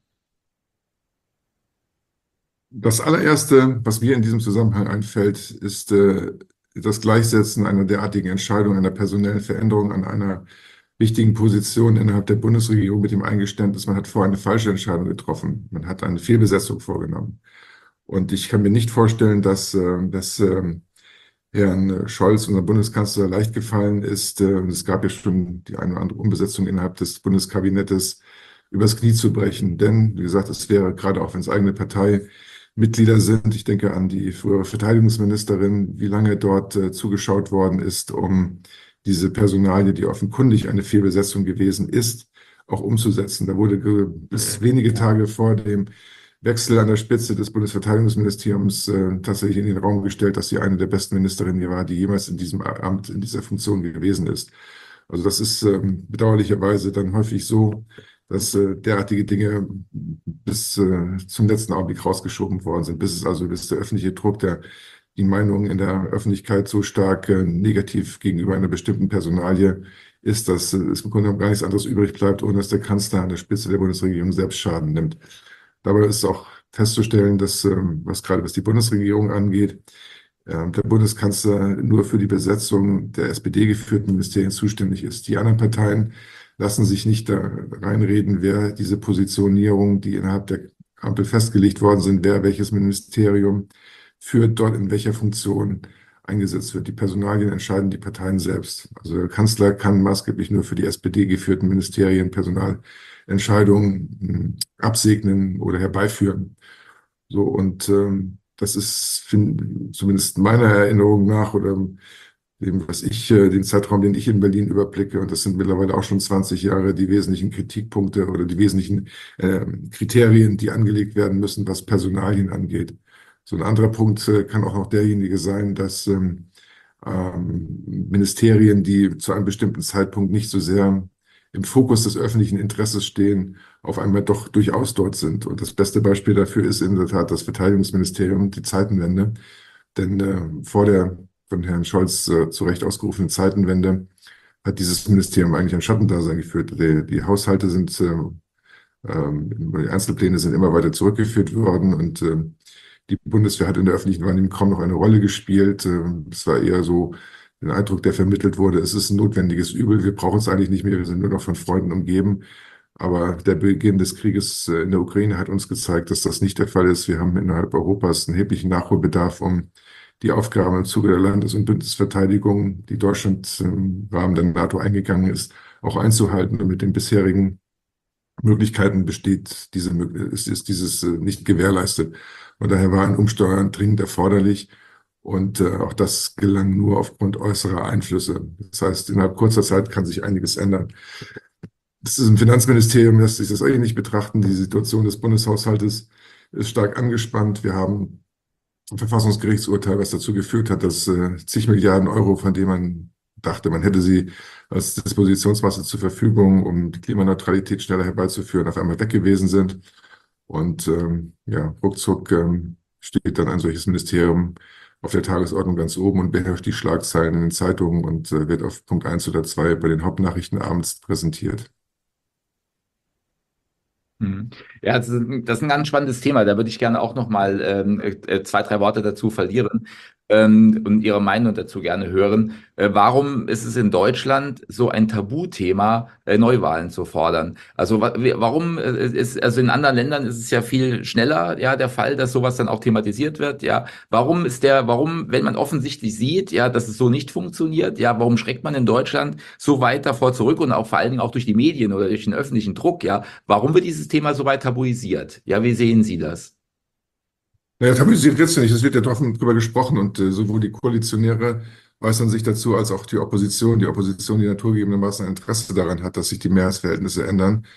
Das allererste, was mir in diesem Zusammenhang einfällt, ist äh, das Gleichsetzen einer derartigen Entscheidung, einer personellen Veränderung an einer wichtigen Position innerhalb der Bundesregierung mit dem Eingeständnis, man hat vorher eine falsche Entscheidung getroffen. Man hat eine Fehlbesetzung vorgenommen. Und ich kann mir nicht vorstellen, dass äh, das äh, Herrn Scholz, unser Bundeskanzler, leicht gefallen ist. Äh, es gab ja schon die eine oder andere Umbesetzung innerhalb des Bundeskabinettes, übers Knie zu brechen. Denn, wie gesagt, es wäre gerade auch, wenn es eigene Partei Mitglieder sind. Ich denke an die frühere Verteidigungsministerin, wie lange dort äh, zugeschaut worden ist, um diese Personalie, die offenkundig eine Fehlbesetzung gewesen ist, auch umzusetzen. Da wurde bis wenige Tage vor dem Wechsel an der Spitze des Bundesverteidigungsministeriums äh, tatsächlich in den Raum gestellt, dass sie eine der besten Ministerinnen war, die jemals in diesem Amt, in dieser Funktion gewesen ist. Also das ist ähm, bedauerlicherweise dann häufig so, dass äh, derartige Dinge bis äh, zum letzten Augenblick rausgeschoben worden sind, bis es also bis der öffentliche Druck, der die Meinung in der Öffentlichkeit so stark äh, negativ gegenüber einer bestimmten Personalie ist, dass äh, es im Grunde genommen gar nichts anderes übrig bleibt, ohne dass der Kanzler an der Spitze der Bundesregierung selbst Schaden nimmt. Dabei ist auch festzustellen, dass, ähm, was gerade was die Bundesregierung angeht, äh, der Bundeskanzler nur für die Besetzung der S P D-geführten Ministerien zuständig ist. Die anderen Parteien lassen sich nicht da reinreden, wer diese Positionierung, die innerhalb der Ampel festgelegt worden sind, wer welches Ministerium führt, dort in welcher Funktion eingesetzt wird. Die Personalien entscheiden die Parteien selbst. Also der Kanzler kann maßgeblich nur für die S P D-geführten Ministerien Personalentscheidungen mh, absegnen oder herbeiführen. So, und ähm, das ist find, zumindest meiner Erinnerung nach oder dem, was ich, äh, den Zeitraum, den ich in Berlin überblicke, und das sind mittlerweile auch schon zwanzig Jahre, die wesentlichen Kritikpunkte oder die wesentlichen äh, Kriterien, die angelegt werden müssen, was Personalien angeht. So ein anderer Punkt äh, kann auch noch derjenige sein, dass ähm, ähm, Ministerien, die zu einem bestimmten Zeitpunkt nicht so sehr im Fokus des öffentlichen Interesses stehen, auf einmal doch durchaus dort sind. Und das beste Beispiel dafür ist in der Tat das Verteidigungsministerium, die Zeitenwende. Denn äh, vor der von Herrn Scholz äh, zu Recht ausgerufenen Zeitenwende hat dieses Ministerium eigentlich ein Schattendasein geführt. Die, die Haushalte sind, äh, ähm, die Einzelpläne sind immer weiter zurückgeführt worden und äh, die Bundeswehr hat in der öffentlichen Wahrnehmung kaum noch eine Rolle gespielt. Äh, es war eher so den Eindruck, der vermittelt wurde, es ist ein notwendiges Übel, wir brauchen es eigentlich nicht mehr, wir sind nur noch von Freunden umgeben. Aber der Beginn des Krieges in der Ukraine hat uns gezeigt, dass das nicht der Fall ist. Wir haben innerhalb Europas einen erheblichen Nachholbedarf, um die Aufgaben im Zuge der Landes- und Bündnisverteidigung, die Deutschland im Rahmen der NATO eingegangen ist, auch einzuhalten. Und mit den bisherigen Möglichkeiten besteht diese, ist, ist dieses nicht gewährleistet. Und daher war ein Umsteuern dringend erforderlich. Und äh, auch das gelang nur aufgrund äußerer Einflüsse. Das heißt, innerhalb kurzer Zeit kann sich einiges ändern. Das ist im Finanzministerium, lässt sich das ähnlich betrachten. Die Situation des Bundeshaushaltes ist stark angespannt. Wir haben ein Verfassungsgerichtsurteil, was dazu geführt hat, dass äh, zig Milliarden Euro, von denen man dachte, man hätte sie als Dispositionsmasse zur Verfügung, um die Klimaneutralität schneller herbeizuführen, auf einmal weg gewesen sind. Und ähm, ja, ruckzuck ähm, steht dann ein solches Ministerium auf der Tagesordnung ganz oben und beherrscht die Schlagzeilen in den Zeitungen und äh, wird auf Punkt eins oder zwei bei den Hauptnachrichten abends präsentiert. Mhm. Ja, das ist, ein- das ist ein ganz spannendes Thema. Da würde ich gerne auch noch mal ähm, äh, zwei, drei Worte dazu verlieren ähm, und Ihre Meinung dazu gerne hören. Äh, warum ist es in Deutschland so ein Tabuthema, äh, Neuwahlen zu fordern? Also wa wie- warum äh, ist, also in anderen Ländern ist es ja viel schneller, ja, der Fall, dass sowas dann auch thematisiert wird, ja. Warum ist der, warum, wenn man offensichtlich sieht, ja, dass es so nicht funktioniert, ja, warum schreckt man in Deutschland so weit davor zurück und auch vor allen Dingen auch durch die Medien oder durch den öffentlichen Druck, ja? Warum wird dieses Thema so weit tabuisiert? Ja, wie sehen Sie das? Naja, tabuisiert wird es ja nicht. Es wird ja offen drüber gesprochen und äh, sowohl die Koalitionäre äußern sich dazu, als auch die Opposition. Die Opposition, die naturgegebenermaßen ein Interesse daran hat, dass sich die Mehrheitsverhältnisse ändern.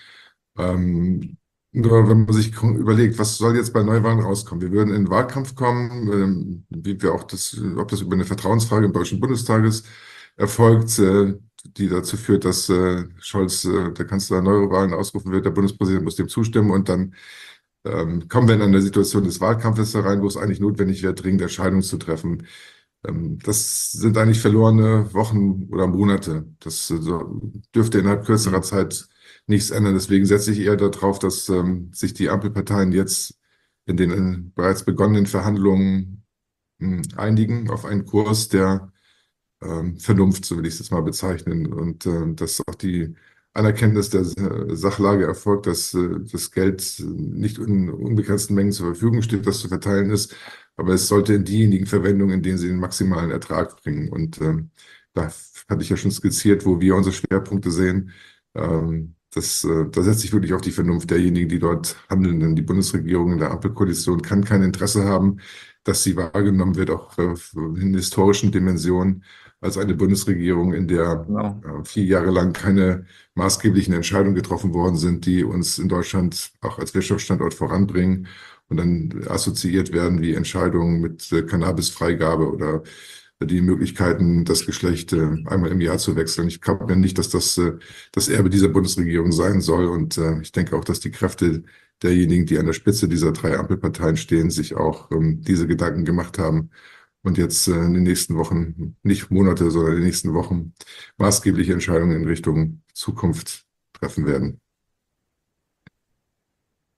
Ähm, nur wenn man sich überlegt, was soll jetzt bei Neuwahlen rauskommen? Wir würden in den Wahlkampf kommen, ähm, wie wir auch das, ob das über eine Vertrauensfrage im Deutschen Bundestages erfolgt, äh, die dazu führt, dass äh, Scholz, äh, der Kanzler, Neuwahlen ausrufen wird. Der Bundespräsident muss dem zustimmen und dann ähm, kommen wir in eine Situation des Wahlkampfes herein, wo es eigentlich notwendig wäre, dringend Entscheidungen zu treffen. Ähm, das sind eigentlich verlorene Wochen oder Monate. Das äh, so, dürfte innerhalb kürzerer Zeit nichts ändern. Deswegen setze ich eher darauf, dass ähm, sich die Ampelparteien jetzt in den äh, bereits begonnenen Verhandlungen mh, einigen auf einen Kurs der ähm, Vernunft, so will ich es jetzt mal bezeichnen. Und äh, dass auch die Anerkenntnis der äh, Sachlage erfolgt, dass äh, das Geld nicht in unbegrenzten Mengen zur Verfügung steht, das zu verteilen ist. Aber es sollte in diejenigen Verwendungen, in denen sie den maximalen Ertrag bringen. Und ähm, da hatte ich ja schon skizziert, wo wir unsere Schwerpunkte sehen. Ähm, das, äh, da setzt sich wirklich auf die Vernunft derjenigen, die dort handeln. Denn die Bundesregierung in der Ampelkoalition kann kein Interesse haben, dass sie wahrgenommen wird, auch äh, in historischen Dimensionen, als eine Bundesregierung, in der Genau. äh, vier Jahre lang keine maßgeblichen Entscheidungen getroffen worden sind, die uns in Deutschland auch als Wirtschaftsstandort voranbringen und dann assoziiert werden wie Entscheidungen mit äh, Cannabisfreigabe oder die Möglichkeiten, das Geschlecht äh, einmal im Jahr zu wechseln. Ich glaube mir nicht, dass das äh, das Erbe dieser Bundesregierung sein soll. Und äh, ich denke auch, dass die Kräfte derjenigen, die an der Spitze dieser drei Ampelparteien stehen, sich auch ähm, diese Gedanken gemacht haben und jetzt äh, in den nächsten Wochen, nicht Monate, sondern in den nächsten Wochen maßgebliche Entscheidungen in Richtung Zukunft treffen werden.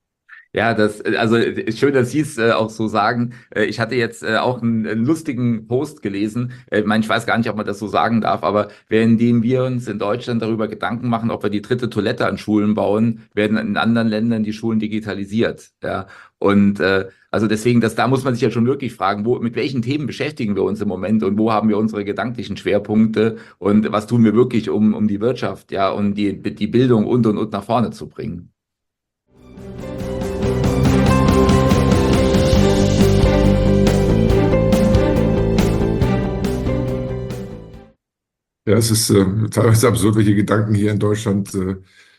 Ja, das, äh, also äh, ist schön, dass Sie es äh, auch so sagen. Äh, ich hatte jetzt äh, auch einen, einen lustigen Post gelesen. Äh, ich meine, ich weiß gar nicht, ob man das so sagen darf, aber währenddem wir uns in Deutschland darüber Gedanken machen, ob wir die dritte Toilette an Schulen bauen, werden in anderen Ländern die Schulen digitalisiert. Ja, und äh, also deswegen, das, da muss man sich ja schon wirklich fragen, wo, mit welchen Themen beschäftigen wir uns im Moment und wo haben wir unsere gedanklichen Schwerpunkte und was tun wir wirklich, um, um die Wirtschaft, ja, und die, die Bildung und und und nach vorne zu bringen. Ja, es ist äh, teilweise absurd, welche Gedanken hier in Deutschland äh,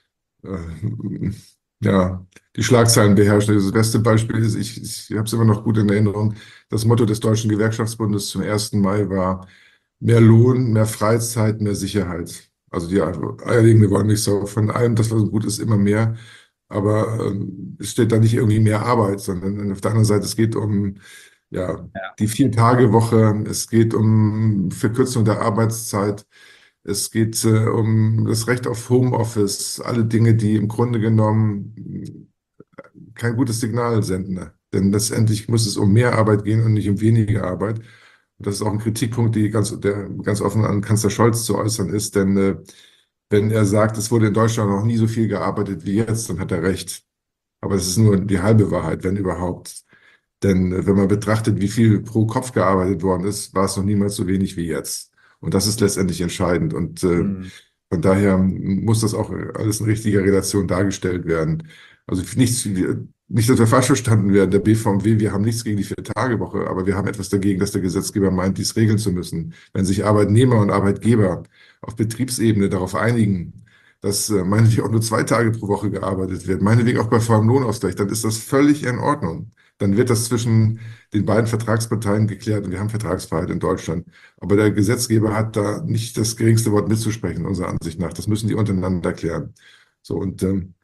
äh, ja, die Schlagzeilen beherrschen. Das beste Beispiel ist, ich, ich habe es immer noch gut in Erinnerung, das Motto des Deutschen Gewerkschaftsbundes zum ersten Mai war mehr Lohn, mehr Freizeit, mehr Sicherheit. Also die eierlegende Wollmilchsau, von allem, das, was gut ist, immer mehr. Aber ähm, es steht da nicht irgendwie mehr Arbeit, sondern auf der anderen Seite, es geht um ja, die Vier-Tage-Woche, es geht um Verkürzung der Arbeitszeit, es geht äh, um das Recht auf Homeoffice, alle Dinge, die im Grunde genommen kein gutes Signal senden. Ne? Denn letztendlich muss es um mehr Arbeit gehen und nicht um weniger Arbeit. Und das ist auch ein Kritikpunkt, die ganz, der ganz offen an Kanzler Scholz zu äußern ist. Denn äh, wenn er sagt, es wurde in Deutschland noch nie so viel gearbeitet wie jetzt, dann hat er recht. Aber es ist nur die halbe Wahrheit, wenn überhaupt. Denn äh, wenn man betrachtet, wie viel pro Kopf gearbeitet worden ist, war es noch niemals so wenig wie jetzt. Und das ist letztendlich entscheidend. Und äh, Hm. von daher muss das auch alles in richtiger Relation dargestellt werden. Also nichts, nicht, dass wir falsch verstanden werden, der B V M W, wir haben nichts gegen die Vier-Tage-Woche, aber wir haben etwas dagegen, dass der Gesetzgeber meint, dies regeln zu müssen. Wenn sich Arbeitnehmer und Arbeitgeber auf Betriebsebene darauf einigen, dass äh, meinetwegen auch nur zwei Tage pro Woche gearbeitet wird, meinetwegen auch bei vollem Lohnausgleich, dann ist das völlig in Ordnung. Dann wird das zwischen den beiden Vertragsparteien geklärt und wir haben Vertragsfreiheit in Deutschland. Aber der Gesetzgeber hat da nicht das geringste Wort mitzusprechen, unserer Ansicht nach. Das müssen die untereinander klären. So, und ähm,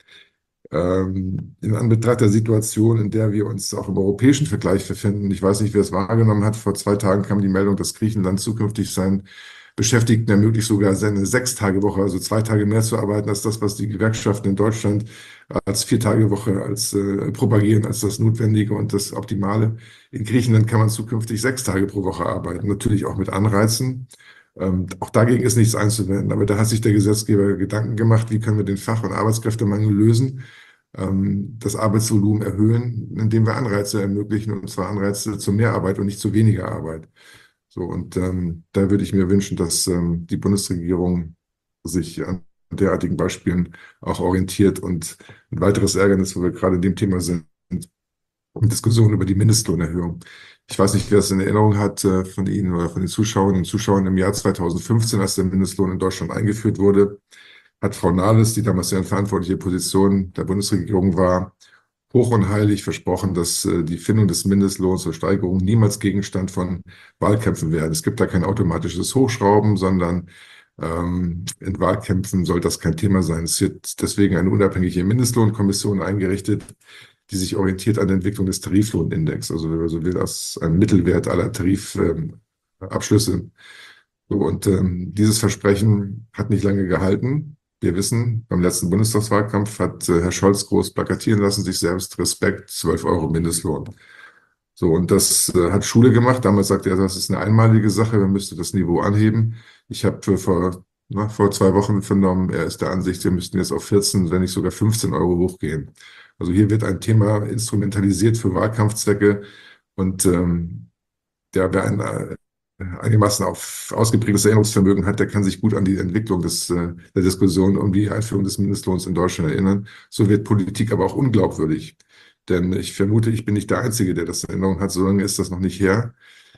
ähm, in Anbetracht der Situation, in der wir uns auch im europäischen Vergleich befinden, ich weiß nicht, wer es wahrgenommen hat, vor zwei Tagen kam die Meldung, dass Griechenland zukünftig seinen Beschäftigten ermöglicht, sogar seine Sechs-Tage-Woche, also zwei Tage mehr zu arbeiten, als das, was die Gewerkschaften in Deutschland als Vier-Tage-Woche als äh, propagieren, als das Notwendige und das Optimale. In Griechenland kann man zukünftig sechs Tage pro Woche arbeiten, natürlich auch mit Anreizen. Ähm, auch dagegen ist nichts einzuwenden, aber da hat sich der Gesetzgeber Gedanken gemacht, wie können wir den Fach- und Arbeitskräftemangel lösen, ähm, das Arbeitsvolumen erhöhen, indem wir Anreize ermöglichen, und zwar Anreize zu mehr Arbeit und nicht zu weniger Arbeit. So, und ähm, da würde ich mir wünschen, dass ähm, die Bundesregierung sich an derartigen Beispielen auch orientiert. Und ein weiteres Ärgernis, wo wir gerade in dem Thema sind, Diskussionen über die Mindestlohnerhöhung. Ich weiß nicht, wer es in Erinnerung hat äh, von Ihnen oder von den Zuschauerinnen und Zuschauern. Im Jahr zweitausendfünfzehn, als der Mindestlohn in Deutschland eingeführt wurde, hat Frau Nahles, die damals ja in verantwortlicher Position der Bundesregierung war, hoch und heilig versprochen, dass äh, die Findung des Mindestlohns zur Steigerung niemals Gegenstand von Wahlkämpfen werden. Es gibt da kein automatisches Hochschrauben, sondern ähm, in Wahlkämpfen soll das kein Thema sein. Es wird deswegen eine unabhängige Mindestlohnkommission eingerichtet, die sich orientiert an der Entwicklung des Tariflohnindex, also wenn man so will, als ein Mittelwert aller Tarifabschlüsse. Ähm, so, und ähm, dieses Versprechen hat nicht lange gehalten. Wir wissen, beim letzten Bundestagswahlkampf hat äh, Herr Scholz groß plakatieren lassen, sich selbst Respekt, zwölf Euro Mindestlohn. So, und das äh, hat Schule gemacht. Damals sagte er, das ist eine einmalige Sache, man müsste das Niveau anheben. Ich habe vor, na, vor zwei Wochen vernommen, er ist der Ansicht, wir müssten jetzt auf vierzehn, wenn nicht sogar fünfzehn Euro hochgehen. Also hier wird ein Thema instrumentalisiert für Wahlkampfzwecke und ähm, der, wer ein äh, einigermaßen auf ausgeprägtes Erinnerungsvermögen hat, der kann sich gut an die Entwicklung des, äh, der Diskussion um die Einführung des Mindestlohns in Deutschland erinnern. So wird Politik aber auch unglaubwürdig. Denn ich vermute, ich bin nicht der Einzige, der das in Erinnerung hat. So lange ist das noch nicht her.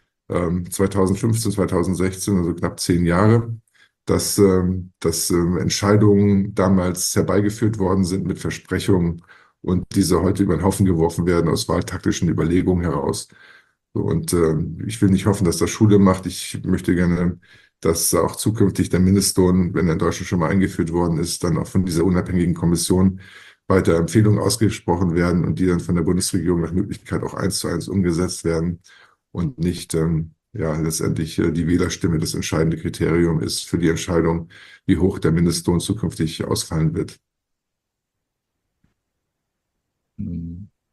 Ähm, zweitausendfünfzehn, zweitausendsechzehn, also knapp zehn Jahre, dass, ähm, dass ähm, Entscheidungen damals herbeigeführt worden sind mit Versprechungen und diese heute über den Haufen geworfen werden aus wahltaktischen Überlegungen heraus. So, und äh, ich will nicht hoffen, dass das Schule macht. Ich möchte gerne, dass auch zukünftig der Mindestlohn, wenn er in Deutschland schon mal eingeführt worden ist, dann auch von dieser unabhängigen Kommission weiter Empfehlungen ausgesprochen werden und die dann von der Bundesregierung nach Möglichkeit auch eins zu eins umgesetzt werden und nicht ähm, ja letztendlich äh, die Wählerstimme das entscheidende Kriterium ist für die Entscheidung, wie hoch der Mindestlohn zukünftig ausfallen wird.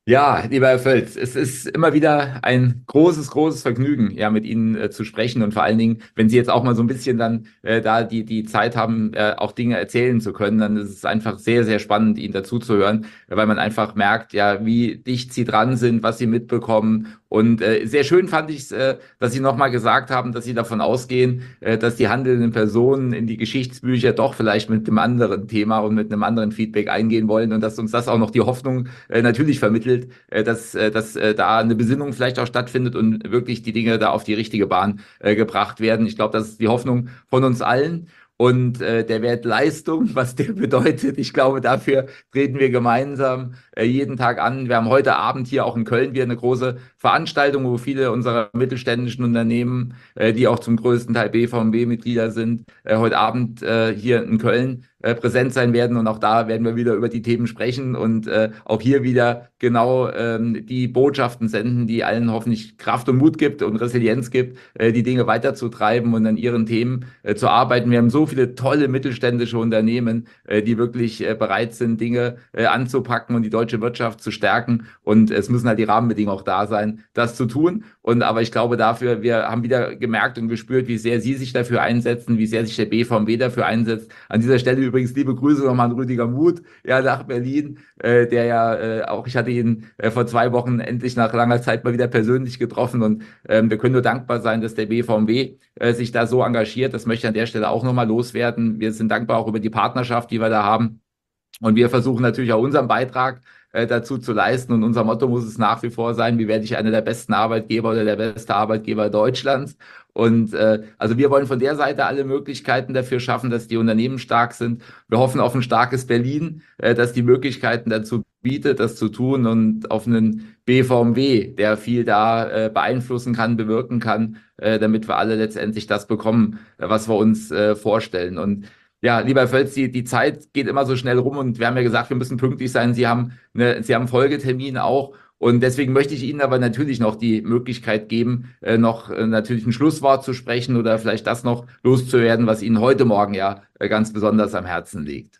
Ja, lieber Herr Völz, es ist immer wieder ein großes, großes Vergnügen, ja, mit Ihnen äh, zu sprechen und vor allen Dingen, wenn Sie jetzt auch mal so ein bisschen dann äh, da die, die Zeit haben, äh, auch Dinge erzählen zu können, dann ist es einfach sehr, sehr spannend, Ihnen dazuzuhören, weil man einfach merkt, ja, wie dicht Sie dran sind, was Sie mitbekommen. Und äh, sehr schön fand ich es, äh, dass Sie nochmal gesagt haben, dass Sie davon ausgehen, äh, dass die handelnden Personen in die Geschichtsbücher doch vielleicht mit einem anderen Thema und mit einem anderen Feedback eingehen wollen und dass uns das auch noch die Hoffnung äh, natürlich vermittelt, äh, dass, äh, dass äh, da eine Besinnung vielleicht auch stattfindet und wirklich die Dinge da auf die richtige Bahn äh, gebracht werden. Ich glaube, das ist die Hoffnung von uns allen. Und äh, der Wert Leistung, was der bedeutet, ich glaube, dafür treten wir gemeinsam äh, jeden Tag an. Wir haben heute Abend hier auch in Köln wieder eine große Veranstaltung, wo viele unserer mittelständischen Unternehmen, äh, die auch zum größten Teil B V M B-Mitglieder sind, äh, heute Abend äh, hier in Köln äh, präsent sein werden. Und auch da werden wir wieder über die Themen sprechen und äh, auch hier wieder genau ähm, die Botschaften senden, die allen hoffentlich Kraft und Mut gibt und Resilienz gibt, äh, die Dinge weiterzutreiben und an ihren Themen äh, zu arbeiten. Wir haben so viele tolle mittelständische Unternehmen, äh, die wirklich äh, bereit sind, Dinge äh, anzupacken und die deutsche Wirtschaft zu stärken. Und es müssen halt die Rahmenbedingungen auch da sein, das zu tun. Und aber ich glaube dafür, wir haben wieder gemerkt und gespürt, wie sehr Sie sich dafür einsetzen, wie sehr sich der B V M W dafür einsetzt. An dieser Stelle übrigens liebe Grüße nochmal an Rüdiger Muth, ja, nach Berlin, äh, der ja äh, auch, ich hatte ihn äh, vor zwei Wochen endlich nach langer Zeit mal wieder persönlich getroffen und ähm, wir können nur dankbar sein, dass der B V M W äh, sich da so engagiert. Das möchte ich an der Stelle auch nochmal loswerden. Wir sind dankbar auch über die Partnerschaft, die wir da haben. Und wir versuchen natürlich auch unseren Beitrag äh, dazu zu leisten. Und unser Motto muss es nach wie vor sein, wie werde ich einer der besten Arbeitgeber oder der beste Arbeitgeber Deutschlands. Und äh, also wir wollen von der Seite alle Möglichkeiten dafür schaffen, dass die Unternehmen stark sind. Wir hoffen auf ein starkes Berlin, äh, das die Möglichkeiten dazu bietet, das zu tun und auf einen B V M W, der viel da äh, beeinflussen kann, bewirken kann, äh, damit wir alle letztendlich das bekommen, äh, was wir uns äh, vorstellen. Und ja, lieber Herr Völz, die, die Zeit geht immer so schnell rum und wir haben ja gesagt, wir müssen pünktlich sein. Sie haben eine, Sie haben einen Folgetermin auch. Und deswegen möchte ich Ihnen aber natürlich noch die Möglichkeit geben, äh, noch äh, natürlich ein Schlusswort zu sprechen oder vielleicht das noch loszuwerden, was Ihnen heute Morgen ja äh, ganz besonders am Herzen liegt.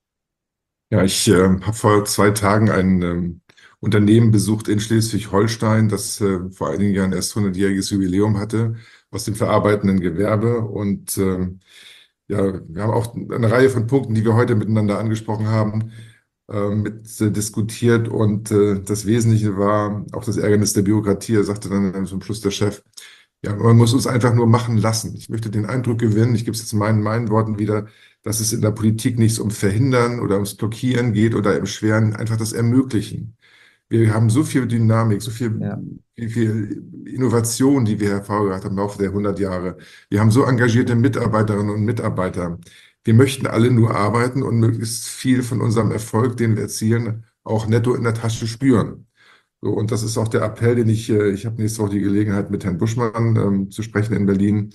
Ja, ich äh, habe vor zwei Tagen ein ähm, Unternehmen besucht in Schleswig-Holstein, das äh, vor einigen Jahren erst hundertjähriges Jubiläum hatte, aus dem verarbeitenden Gewerbe. Und ähm, ja, wir haben auch eine Reihe von Punkten, die wir heute miteinander angesprochen haben, äh, mit äh, diskutiert. Und äh, das Wesentliche war auch das Ärgernis der Bürokratie. Er sagte dann zum Schluss der Chef, ja, man muss uns einfach nur machen lassen. Ich möchte den Eindruck gewinnen, ich gebe es jetzt in meinen, meinen Worten wieder, dass es in der Politik nichts um Verhindern oder ums Blockieren geht oder im Schweren, einfach das Ermöglichen. Wir haben so viel Dynamik, so viel, Ja. viel, viel Innovation, die wir hervorgebracht haben im Laufe der hundert Jahre. Wir haben so engagierte Mitarbeiterinnen und Mitarbeiter. Wir möchten alle nur arbeiten und möglichst viel von unserem Erfolg, den wir erzielen, auch netto in der Tasche spüren. So, und das ist auch der Appell, den ich, äh, ich habe nächste Woche die Gelegenheit, mit Herrn Buschmann ähm, zu sprechen in Berlin,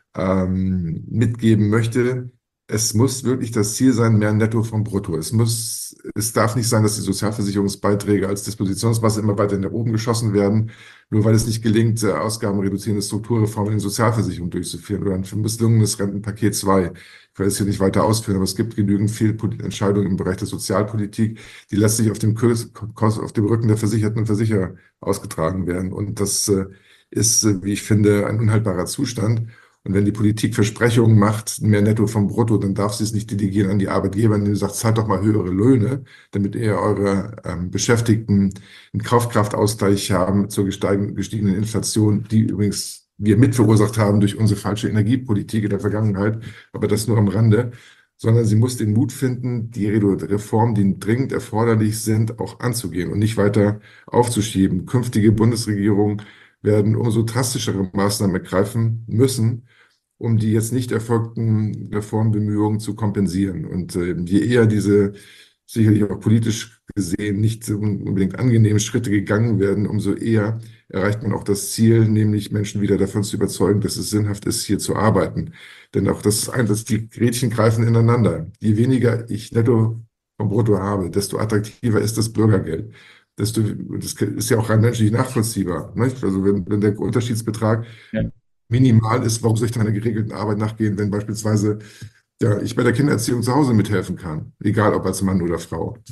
ähm, mitgeben möchte. Es muss wirklich das Ziel sein, mehr Netto vom Brutto. Es muss, es darf nicht sein, dass die Sozialversicherungsbeiträge als Dispositionsmasse immer weiter nach oben geschossen werden, nur weil es nicht gelingt, äh, ausgabenreduzierende Strukturreformen in den Sozialversicherungen durchzuführen oder ein misslungenes Rentenpaket zwei. Ich will es hier nicht weiter ausführen, aber es gibt genügend Fehlentscheidungen im Bereich der Sozialpolitik, die letztlich auf dem, Kurs, auf dem Rücken der Versicherten und Versicherer ausgetragen werden. Und das äh, ist, äh, wie ich finde, ein unhaltbarer Zustand. Und wenn die Politik Versprechungen macht, mehr Netto vom Brutto, dann darf sie es nicht delegieren an die Arbeitgeber, indem sie sagt, zahlt doch mal höhere Löhne, damit ihr eure ähm, Beschäftigten einen Kaufkraftausgleich haben zur gestiegenen, gestiegenen Inflation, die übrigens wir mit verursacht haben durch unsere falsche Energiepolitik in der Vergangenheit, aber das nur am Rande, sondern sie muss den Mut finden, die Reformen, die dringend erforderlich sind, auch anzugehen und nicht weiter aufzuschieben. Künftige Bundesregierungen werden umso drastischere Maßnahmen ergreifen müssen, um die jetzt nicht erfolgten Reformbemühungen zu kompensieren. Und äh, je eher diese sicherlich auch politisch gesehen nicht unbedingt angenehmen Schritte gegangen werden, umso eher erreicht man auch das Ziel, nämlich Menschen wieder davon zu überzeugen, dass es sinnhaft ist, hier zu arbeiten. Denn auch das ist ein, dass die Rädchen greifen ineinander. Je weniger ich netto vom Brutto habe, desto attraktiver ist das Bürgergeld. Desto, das ist ja auch rein menschlich nachvollziehbar. Nicht? Also wenn, wenn der Unterschiedsbetrag ja. minimal ist, warum soll ich da einer geregelten Arbeit nachgehen, wenn beispielsweise ja, ich bei der Kindererziehung zu Hause mithelfen kann, egal ob als Mann oder Frau.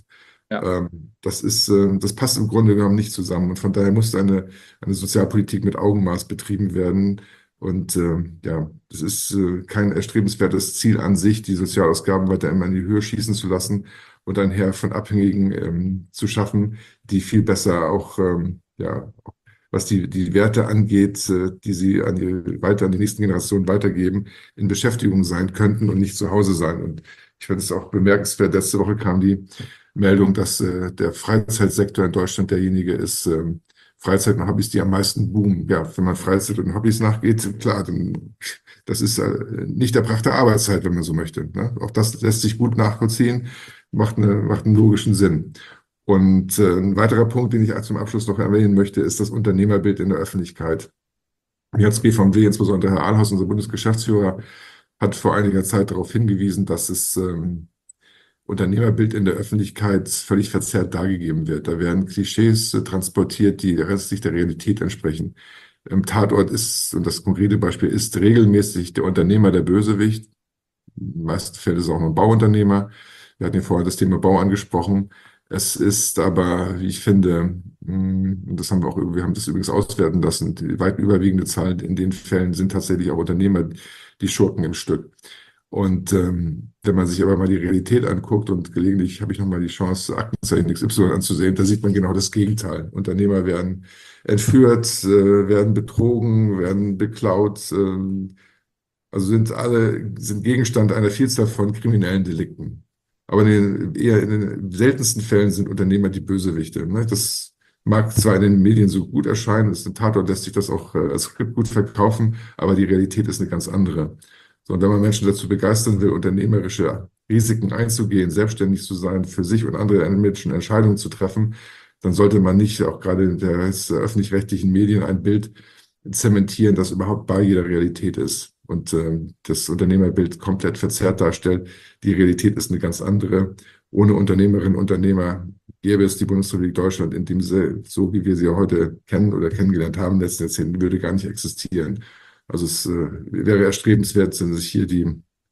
Ja. Ähm, das ist, äh, das passt im Grunde genommen nicht zusammen. Und von daher muss eine, eine Sozialpolitik mit Augenmaß betrieben werden. Und äh, ja, es ist äh, kein erstrebenswertes Ziel an sich, die Sozialausgaben weiter immer in die Höhe schießen zu lassen und ein Heer von Abhängigen ähm, zu schaffen, die viel besser auch, ähm, ja, was die, die Werte angeht, äh, die sie an die, weiter an die nächsten Generationen weitergeben, in Beschäftigung sein könnten und nicht zu Hause sein. Und ich finde es auch bemerkenswert, letzte Woche kam die Meldung, dass äh, der Freizeitsektor in Deutschland derjenige ist, ähm, Freizeit und Hobbys, die am meisten boomen. Ja, wenn man Freizeit und Hobbys nachgeht, klar, dann, das ist äh, nicht erbrachte Arbeitszeit, wenn man so möchte. Ne? Auch das lässt sich gut nachvollziehen, macht, eine, macht einen logischen Sinn. Und äh, ein weiterer Punkt, den ich zum Abschluss noch erwähnen möchte, ist das Unternehmerbild in der Öffentlichkeit. Jetzt B V M W, insbesondere Herr Ahlhaus, unser Bundesgeschäftsführer, hat vor einiger Zeit darauf hingewiesen, dass es ähm, Unternehmerbild in der Öffentlichkeit völlig verzerrt dargegeben wird. Da werden Klischees äh, transportiert, die letztlich der Realität entsprechen. Im Tatort ist, und das konkrete Beispiel ist regelmäßig der Unternehmer der Bösewicht. In den meisten Fällen ist es auch ein Bauunternehmer. Wir hatten ja vorher das Thema Bau angesprochen. Es ist aber, wie ich finde, und das haben wir auch, wir haben das übrigens auswerten lassen, die weit überwiegende Zahl in den Fällen sind tatsächlich auch Unternehmer, die Schurken im Stück. Und ähm, wenn man sich aber mal die Realität anguckt und gelegentlich habe ich nochmal die Chance, Aktenzeichen X Y anzusehen, da sieht man genau das Gegenteil. Unternehmer werden entführt, äh, werden betrogen, werden beklaut, äh, also sind alle, sind Gegenstand einer Vielzahl von kriminellen Delikten. Aber in den, eher in den seltensten Fällen sind Unternehmer die Bösewichte. Ne? Das mag zwar in den Medien so gut erscheinen, das ist ein Tatort, lässt sich das auch äh, als Skript gut verkaufen, aber die Realität ist eine ganz andere. So, und wenn man Menschen dazu begeistern will, unternehmerische Risiken einzugehen, selbstständig zu sein, für sich und andere Menschen Entscheidungen zu treffen, dann sollte man nicht auch gerade in der öffentlich-rechtlichen Medien ein Bild zementieren, das überhaupt bei jeder Realität ist und äh, das Unternehmerbild komplett verzerrt darstellt. Die Realität ist eine ganz andere. Ohne Unternehmerinnen und Unternehmer gäbe es die Bundesrepublik Deutschland, in dem sie, so wie wir sie heute kennen oder kennengelernt haben, in den letzten Jahrzehnten, würde gar nicht existieren. Also es äh, wäre erstrebenswert, wenn sich hier die,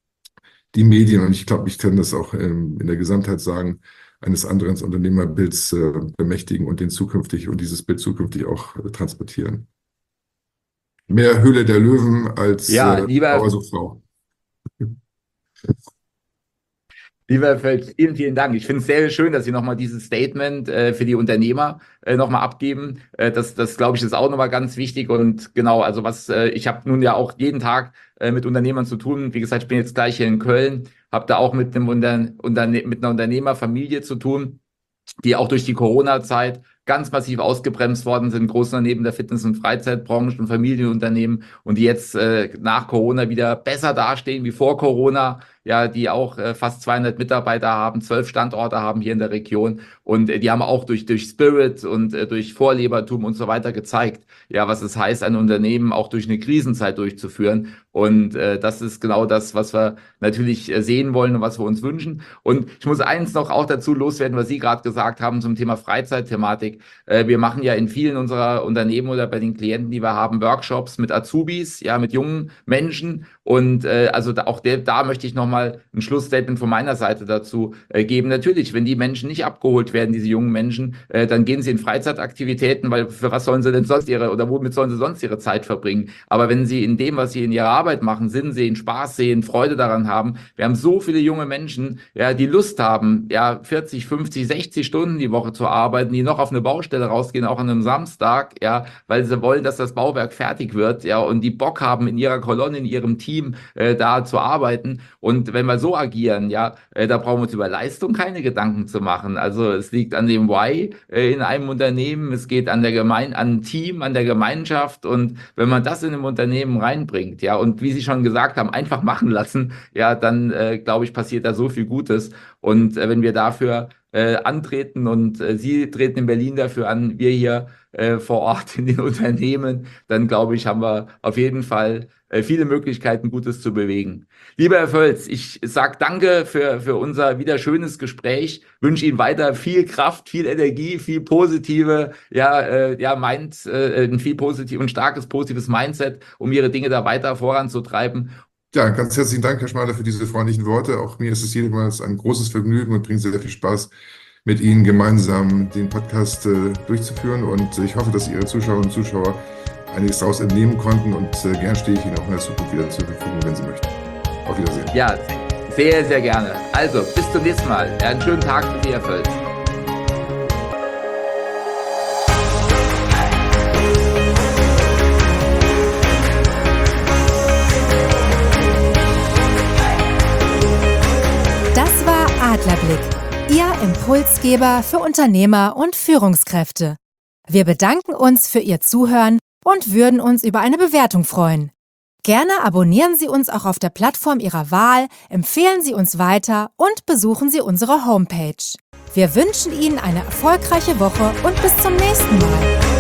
die Medien, und ich glaube, ich kann das auch ähm, in der Gesamtheit sagen, eines anderen Unternehmerbilds äh, bemächtigen und den zukünftig und dieses Bild zukünftig auch äh, transportieren. Mehr Höhle der Löwen als Ja, äh, lieber, Frau, Frau. Lieber Herr Völz, vielen, vielen Dank. Ich finde es sehr schön, dass Sie nochmal dieses Statement äh, für die Unternehmer äh, nochmal abgeben. Äh, das, das glaube ich, ist auch nochmal ganz wichtig. Und genau, also was, äh, ich habe nun ja auch jeden Tag äh, mit Unternehmern zu tun. Wie gesagt, ich bin jetzt gleich hier in Köln, habe da auch mit einem Unter Unterne mit einer Unternehmerfamilie zu tun, die auch durch die Corona-Zeit ganz massiv ausgebremst worden sind, Großunternehmen der Fitness- und Freizeitbranche und Familienunternehmen und die jetzt äh, nach Corona wieder besser dastehen wie vor Corona, ja, die auch äh, fast zweihundert Mitarbeiter haben, zwölf Standorte haben hier in der Region und äh, die haben auch durch, durch Spirit und äh, durch Vorlebertum und so weiter gezeigt, ja, was es heißt, ein Unternehmen auch durch eine Krisenzeit durchzuführen und äh, das ist genau das, was wir natürlich äh, sehen wollen und was wir uns wünschen. Und ich muss eins noch auch dazu loswerden, was Sie gerade gesagt haben zum Thema Freizeitthematik. Äh, wir machen ja in vielen unserer Unternehmen oder bei den Klienten, die wir haben, Workshops mit Azubis, ja, mit jungen Menschen. Und äh, also da, auch der, da möchte ich nochmal ein Schlussstatement von meiner Seite dazu äh, geben. Natürlich, wenn die Menschen nicht abgeholt werden, diese jungen Menschen, äh, dann gehen sie in Freizeitaktivitäten, weil für was sollen sie denn sonst ihre oder womit sollen sie sonst ihre Zeit verbringen? Aber wenn sie in dem, was sie in ihrer Arbeit machen, Sinn sehen, Spaß sehen, Freude daran haben, wir haben so viele junge Menschen, ja, die Lust haben, ja, vierzig, fünfzig, sechzig Stunden die Woche zu arbeiten, die noch auf eine Baustelle rausgehen, auch an einem Samstag, ja, weil sie wollen, dass das Bauwerk fertig wird, ja, und die Bock haben, in ihrer Kolonne, in ihrem Team äh, da zu arbeiten. Und wenn wir so agieren, ja, äh, da brauchen wir uns über Leistung keine Gedanken zu machen. Also es liegt an dem Why äh, in einem Unternehmen, es geht an der Gemein, an Team, an der Gemeinschaft. Und wenn man das in einem Unternehmen reinbringt, ja, und wie Sie schon gesagt haben, einfach machen lassen, ja, dann äh, glaube ich, passiert da so viel Gutes. Und äh, wenn wir dafür äh, antreten und äh, Sie treten in Berlin dafür an, wir hier äh, vor Ort in den Unternehmen, dann glaube ich, haben wir auf jeden Fall äh, viele Möglichkeiten, Gutes zu bewegen. Lieber Herr Völz, ich sage danke für, für unser wieder schönes Gespräch, wünsche Ihnen weiter viel Kraft, viel Energie, viel positive, ja, äh, ja, meint, äh, ein viel positiv und starkes positives Mindset, um Ihre Dinge da weiter voranzutreiben. Ja, ganz herzlichen Dank, Herr Schmaler, für diese freundlichen Worte. Auch mir ist es jedenfalls ein großes Vergnügen und bringt sehr viel Spaß, mit Ihnen gemeinsam den Podcast äh, durchzuführen. Und ich hoffe, dass Ihre Zuschauerinnen und Zuschauer einiges daraus entnehmen konnten. Und äh, gern stehe ich Ihnen auch in der Zukunft wieder zur Verfügung, wenn Sie möchten. Auf Wiedersehen. Ja, sehr, sehr gerne. Also, bis zum nächsten Mal. Ja, einen schönen Tag für Sie, Herr Völz. Das war Adlerblick, Ihr Impulsgeber für Unternehmer und Führungskräfte. Wir bedanken uns für Ihr Zuhören und würden uns über eine Bewertung freuen. Gerne abonnieren Sie uns auch auf der Plattform Ihrer Wahl, empfehlen Sie uns weiter und besuchen Sie unsere Homepage. Wir wünschen Ihnen eine erfolgreiche Woche und bis zum nächsten Mal.